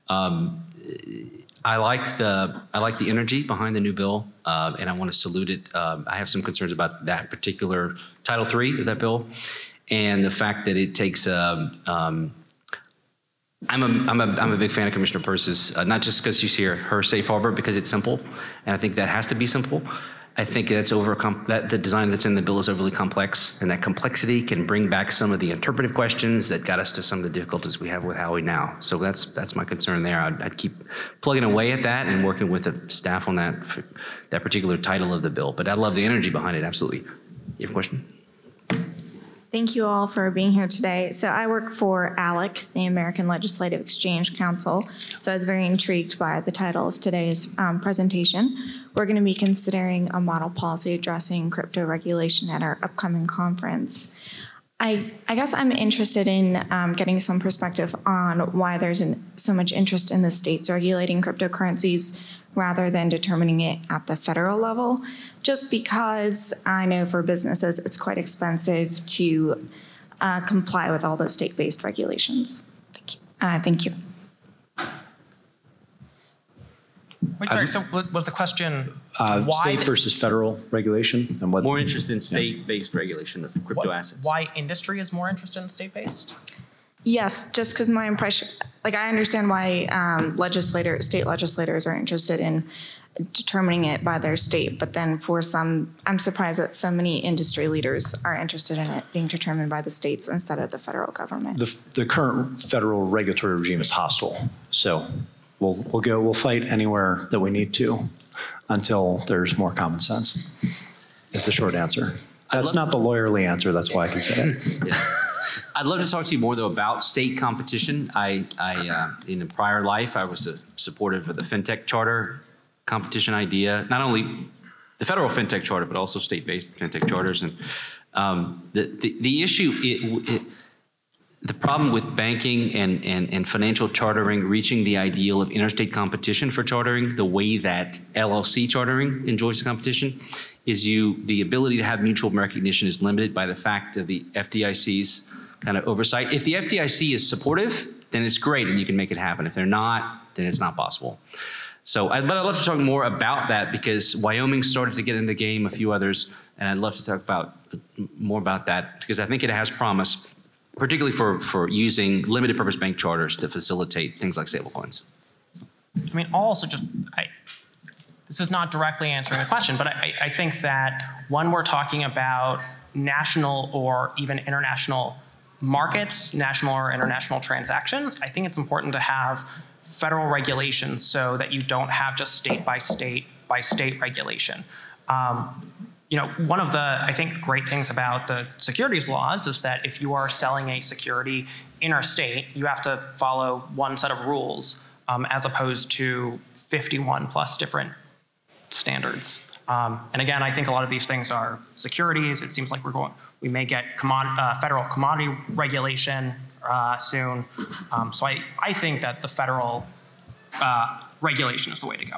I like the energy behind the new bill, and I want to salute it. I have some concerns about that particular Title III of that bill, and the fact that it takes. I'm a big fan of Commissioner Peirce's, not just because she's here, her safe harbor, because it's simple, and I think that has to be simple. I think that's that the design that's in the bill is overly complex, and that complexity can bring back some of the interpretive questions that got us to some of the difficulties we have with Howie now. So that's my concern there. I'd keep plugging away at that and working with the staff on that particular title of the bill. But I love the energy behind it. Absolutely. You have a question? Thank you all for being here today. So I work for ALEC, the American Legislative Exchange Council. So I was very intrigued by the title of today's presentation. We're going to be considering a model policy addressing crypto regulation at our upcoming conference. I guess I'm interested in getting some perspective on why there's so much interest in the states regulating cryptocurrencies rather than determining it at the federal level, just because I know for businesses it's quite expensive to comply with all those state-based regulations. Thank you. Wait, sorry, so was the question why state versus federal regulation? And what? More interested in state-based regulation of crypto assets. Why industry is more interested in state-based? Yes, just because my impression, like I understand why state legislators are interested in determining it by their state, but then for some, I'm surprised that so many industry leaders are interested in it being determined by the states instead of the federal government. The current federal regulatory regime is hostile, so we'll fight anywhere that we need to until there's more common sense. Is the short answer. That's not the lawyerly answer. That's why I can say it. Yeah. I'd love to talk to you more, though, about state competition. I in a prior life, I was a supportive of the FinTech Charter competition idea, not only the federal FinTech Charter, but also state-based FinTech charters. And the issue, the problem with banking and financial chartering reaching the ideal of interstate competition for chartering, the way that LLC chartering enjoys the competition, is the ability to have mutual recognition is limited by the fact of the FDIC's kind of oversight. If the FDIC is supportive, then it's great and you can make it happen. If they're not, then it's not possible. But I'd love to talk more about that because Wyoming started to get in the game, a few others, and I'd love to talk more about that because I think it has promise, particularly for using limited purpose bank charters to facilitate things like stablecoins. I mean, also this is not directly answering the question, but I think that when we're talking about national or even international markets, national or international transactions, I think it's important to have federal regulations so that you don't have just state by state regulation. One of the, I think, great things about the securities laws is that if you are selling a security interstate, you have to follow one set of rules as opposed to 51 plus different standards. And again, I think a lot of these things are securities. It seems like we may get federal commodity regulation soon. So I think that the federal regulation is the way to go.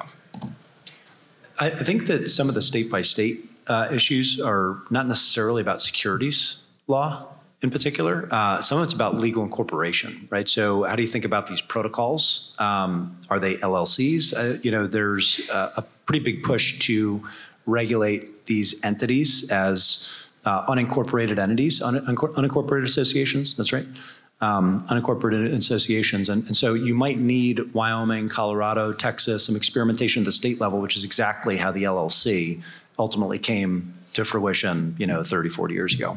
I think that some of the state-by-state issues are not necessarily about securities law in particular. Some of it's about legal incorporation, right? So how do you think about these protocols? Are they LLCs? There's a pretty big push to regulate these entities as unincorporated entities, unincorporated associations, that's right. Unincorporated associations. And so you might need Wyoming, Colorado, Texas, some experimentation at the state level, which is exactly how the LLC ultimately came to fruition, 30, 40 years ago.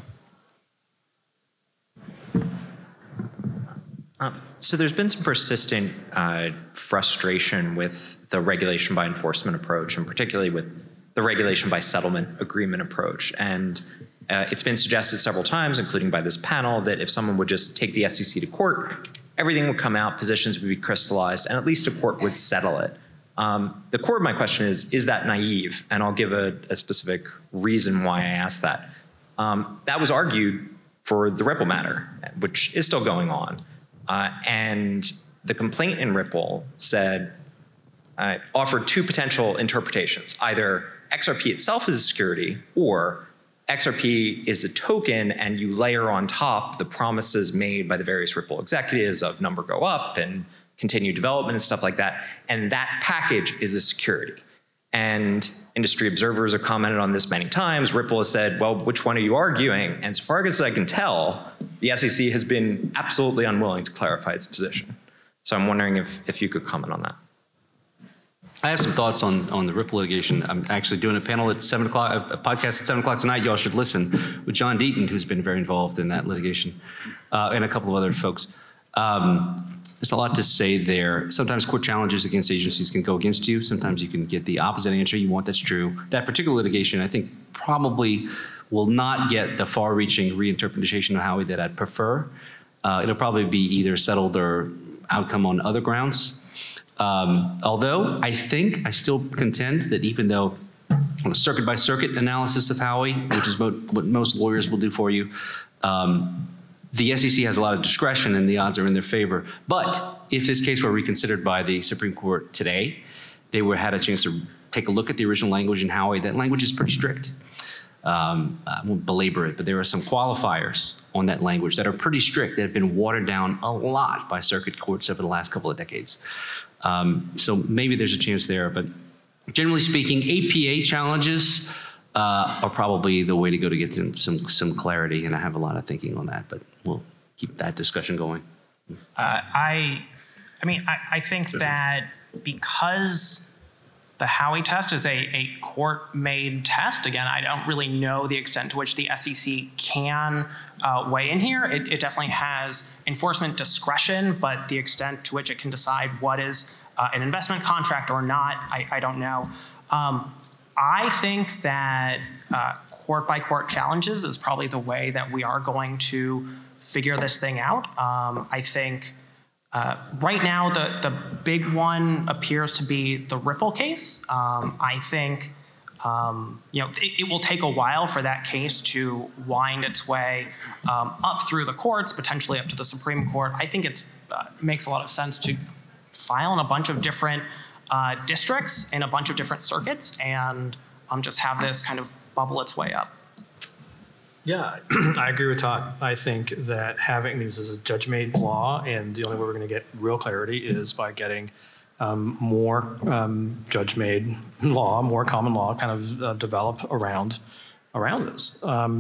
So there's been some persistent frustration with the regulation by enforcement approach, and particularly with the regulation by settlement agreement approach. And It's been suggested several times, including by this panel, that if someone would just take the SEC to court, everything would come out, positions would be crystallized, and at least a court would settle it. The core of my question is that naive? And I'll give a specific reason why I asked that. That was argued for the Ripple matter, which is still going on. And the complaint in Ripple said, offered two potential interpretations. Either XRP itself is a security, or XRP is a token and you layer on top the promises made by the various Ripple executives of number go up and continued development and stuff like that. And that package is a security. And industry observers have commented on this many times. Ripple has said, well, which one are you arguing? And so far as I can tell, the SEC has been absolutely unwilling to clarify its position. So I'm wondering if you could comment on that. I have some thoughts on the Ripple litigation. I'm actually doing a panel at 7 o'clock, a podcast at 7 o'clock tonight. You all should listen, with John Deaton, who's been very involved in that litigation, and a couple of other folks. There's a lot to say there. Sometimes court challenges against agencies can go against you. Sometimes you can get the opposite answer you want. That's true. That particular litigation, I think, probably will not get the far-reaching reinterpretation of Howey that I'd prefer. It'll probably be either settled or outcome on other grounds. Although I still contend that even though on a circuit-by-circuit analysis of Howey, which is what most lawyers will do for you, the SEC has a lot of discretion and the odds are in their favor. But if this case were reconsidered by the Supreme Court today, they had a chance to take a look at the original language in Howey. That language is pretty strict. I won't belabor it, but there are some qualifiers on that language that are pretty strict that have been watered down a lot by circuit courts over the last couple of decades. So maybe there's a chance there, but generally speaking, APA challenges are probably the way to go to get some clarity, and I have a lot of thinking on that, but we'll keep that discussion going. I think that because the Howey test is a court-made test, again, I don't really know the extent to which the SEC can weigh in here. It definitely has enforcement discretion, but the extent to which it can decide what is an investment contract or not, I don't know. I think that court-by-court challenges is probably the way that we are going to figure this thing out. I think right now the big one appears to be the Ripple case. I think it will take a while for that case to wind its way up through the courts, potentially up to the Supreme Court. I think it makes a lot of sense to file in a bunch of different districts in a bunch of different circuits and just have this kind of bubble its way up. Yeah, I agree with Todd. I think that having these as a judge-made law, and the only way we're going to get real clarity is by getting more judge-made law, more common law kind of develop around this.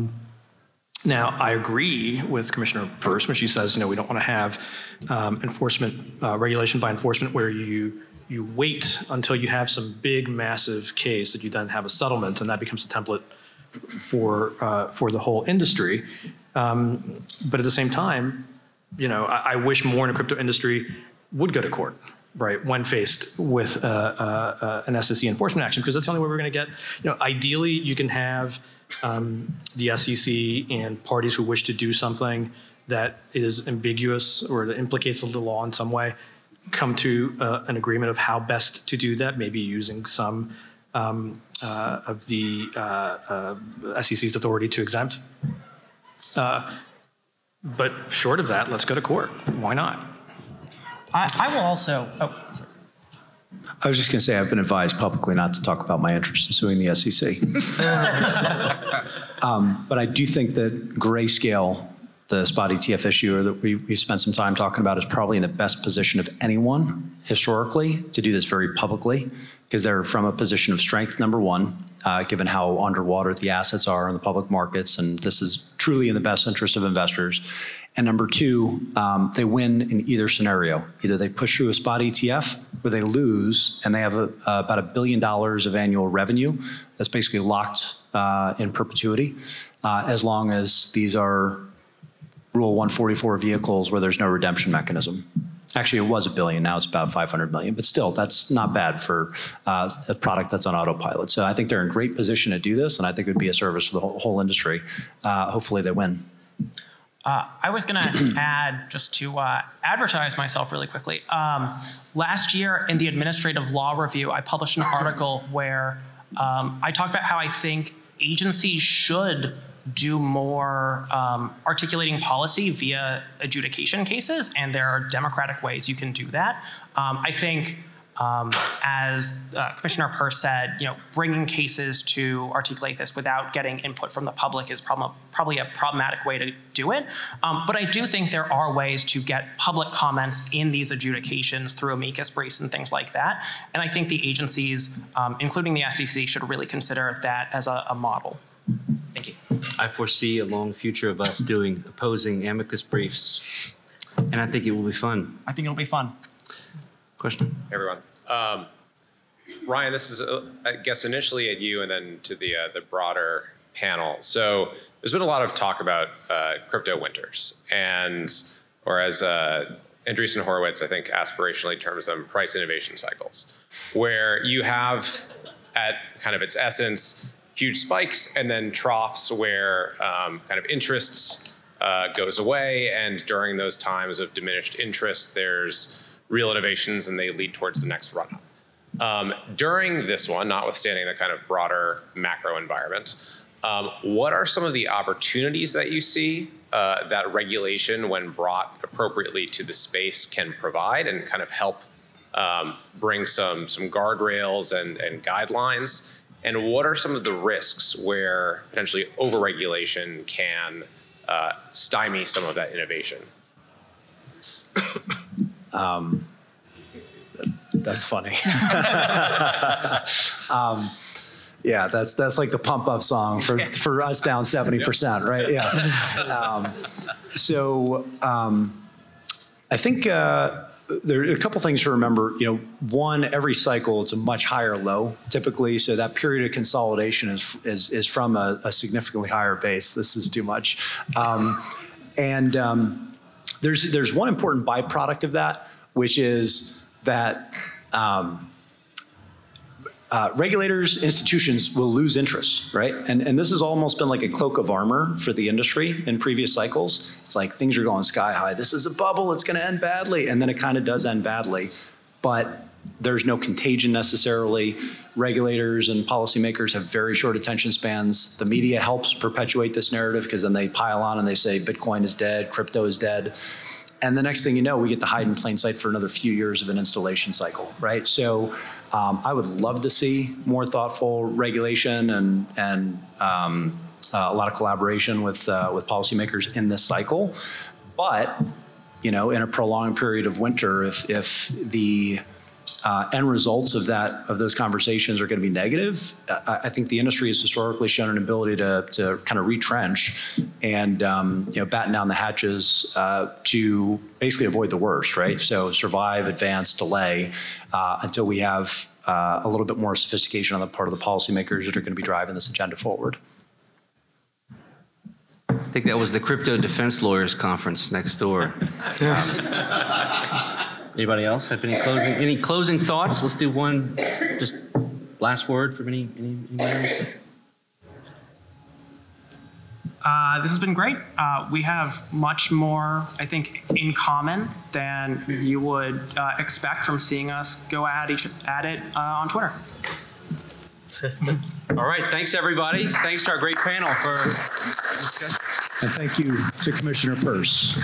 Now, I agree with Commissioner Peirce when she says, we don't want to have enforcement, regulation by enforcement where you wait until you have some big, massive case that you then have a settlement, and that becomes a template for the whole industry. But at the same time, I wish more in the crypto industry would go to court, right, when faced with an SEC enforcement action, because that's the only way we're going to get, ideally you can have the SEC and parties who wish to do something that is ambiguous or that implicates the law in some way come to an agreement of how best to do that, maybe using some of the SEC's authority to exempt. But short of that, let's go to court. Why not? I will also, sorry. I was just going to say I've been advised publicly not to talk about my interest in suing the SEC. But I do think that Grayscale, the spot ETF issue that we spent some time talking about, is probably in the best position of anyone historically to do this very publicly, because they're from a position of strength, number one, given how underwater the assets are in the public markets, and this is truly in the best interest of investors. And number two, they win in either scenario. Either they push through a spot ETF or they lose, and they have about $1 billion of annual revenue that's basically locked in perpetuity, as long as these are Rule 144 vehicles where there's no redemption mechanism. Actually, it was $1 billion. Now it's about $500 million. But still, that's not bad for a product that's on autopilot. So I think they're in great position to do this, and I think it would be a service for the whole industry. Hopefully they win. I was going to add, just to advertise myself really quickly. Last year in the Administrative Law Review, I published an article where I talked about how I think agencies should do more articulating policy via adjudication cases, and there are democratic ways you can do that. I think, as Commissioner Peirce said, bringing cases to articulate this without getting input from the public is probably a problematic way to do it. But I do think there are ways to get public comments in these adjudications through amicus briefs and things like that. And I think the agencies, including the SEC, should really consider that as a model. Thank you. I foresee a long future of us doing opposing amicus briefs, and I think it will be fun. I think it'll be fun. Question? Hey everyone. Ryan, this is, I guess, initially at you and then to the broader panel. So there's been a lot of talk about crypto winters, or as Andreessen Horowitz, I think, aspirationally terms them, price innovation cycles, where you have, at kind of its essence, huge spikes and then troughs where kind of interests goes away, and during those times of diminished interest, there's real innovations and they lead towards the next run-up. During this one, notwithstanding the kind of broader macro environment, what are some of the opportunities that you see that regulation, when brought appropriately to the space, can provide and kind of help bring some guardrails and guidelines? And what are some of the risks where potentially overregulation can stymie some of that innovation? That's funny. Yeah, that's like the pump up song for us down 70%, right? Yeah. I think there are a couple things to remember. One, every cycle it's a much higher low typically, so that period of consolidation is from a significantly higher base. This is too much, there's one important byproduct of that, which is that regulators, institutions will lose interest, right? And this has almost been like a cloak of armor for the industry in previous cycles. It's like things are going sky high. This is a bubble, it's gonna end badly. And then it kind of does end badly, but there's no contagion necessarily. Regulators and policymakers have very short attention spans. The media helps perpetuate this narrative because then they pile on and they say Bitcoin is dead, crypto is dead. And the next thing you know, we get to hide in plain sight for another few years of an installation cycle, right? So I would love to see more thoughtful regulation and a lot of collaboration with policymakers in this cycle. But in a prolonged period of winter, if the end results of those conversations are going to be negative, I think the industry has historically shown an ability to kind of retrench and batten down the hatches to basically avoid the worst, right? So survive, advance, delay until we have a little bit more sophistication on the part of the policymakers that are going to be driving this agenda forward. I think that was the Crypto Defense Lawyers Conference next door. Anybody else have any closing thoughts? Let's do one, just last word from anyone else. This has been great. We have much more, I think, in common than you would expect from seeing us go at it on Twitter. All right, thanks everybody. Thanks to our great panel for discussion. And thank you to Commissioner Peirce.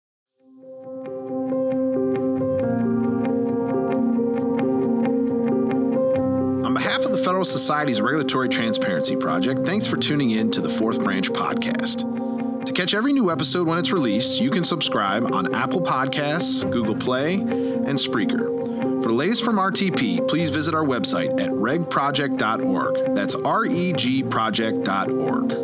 On behalf of the Federal Society's Regulatory Transparency Project, thanks for tuning in to the Fourth Branch podcast. To catch every new episode when it's released, you can subscribe on Apple Podcasts, Google Play, and Spreaker. For the latest from RTP, please visit our website at regproject.org. That's regproject.org.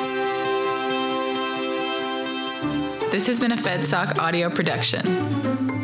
This has been a FedSoc audio production.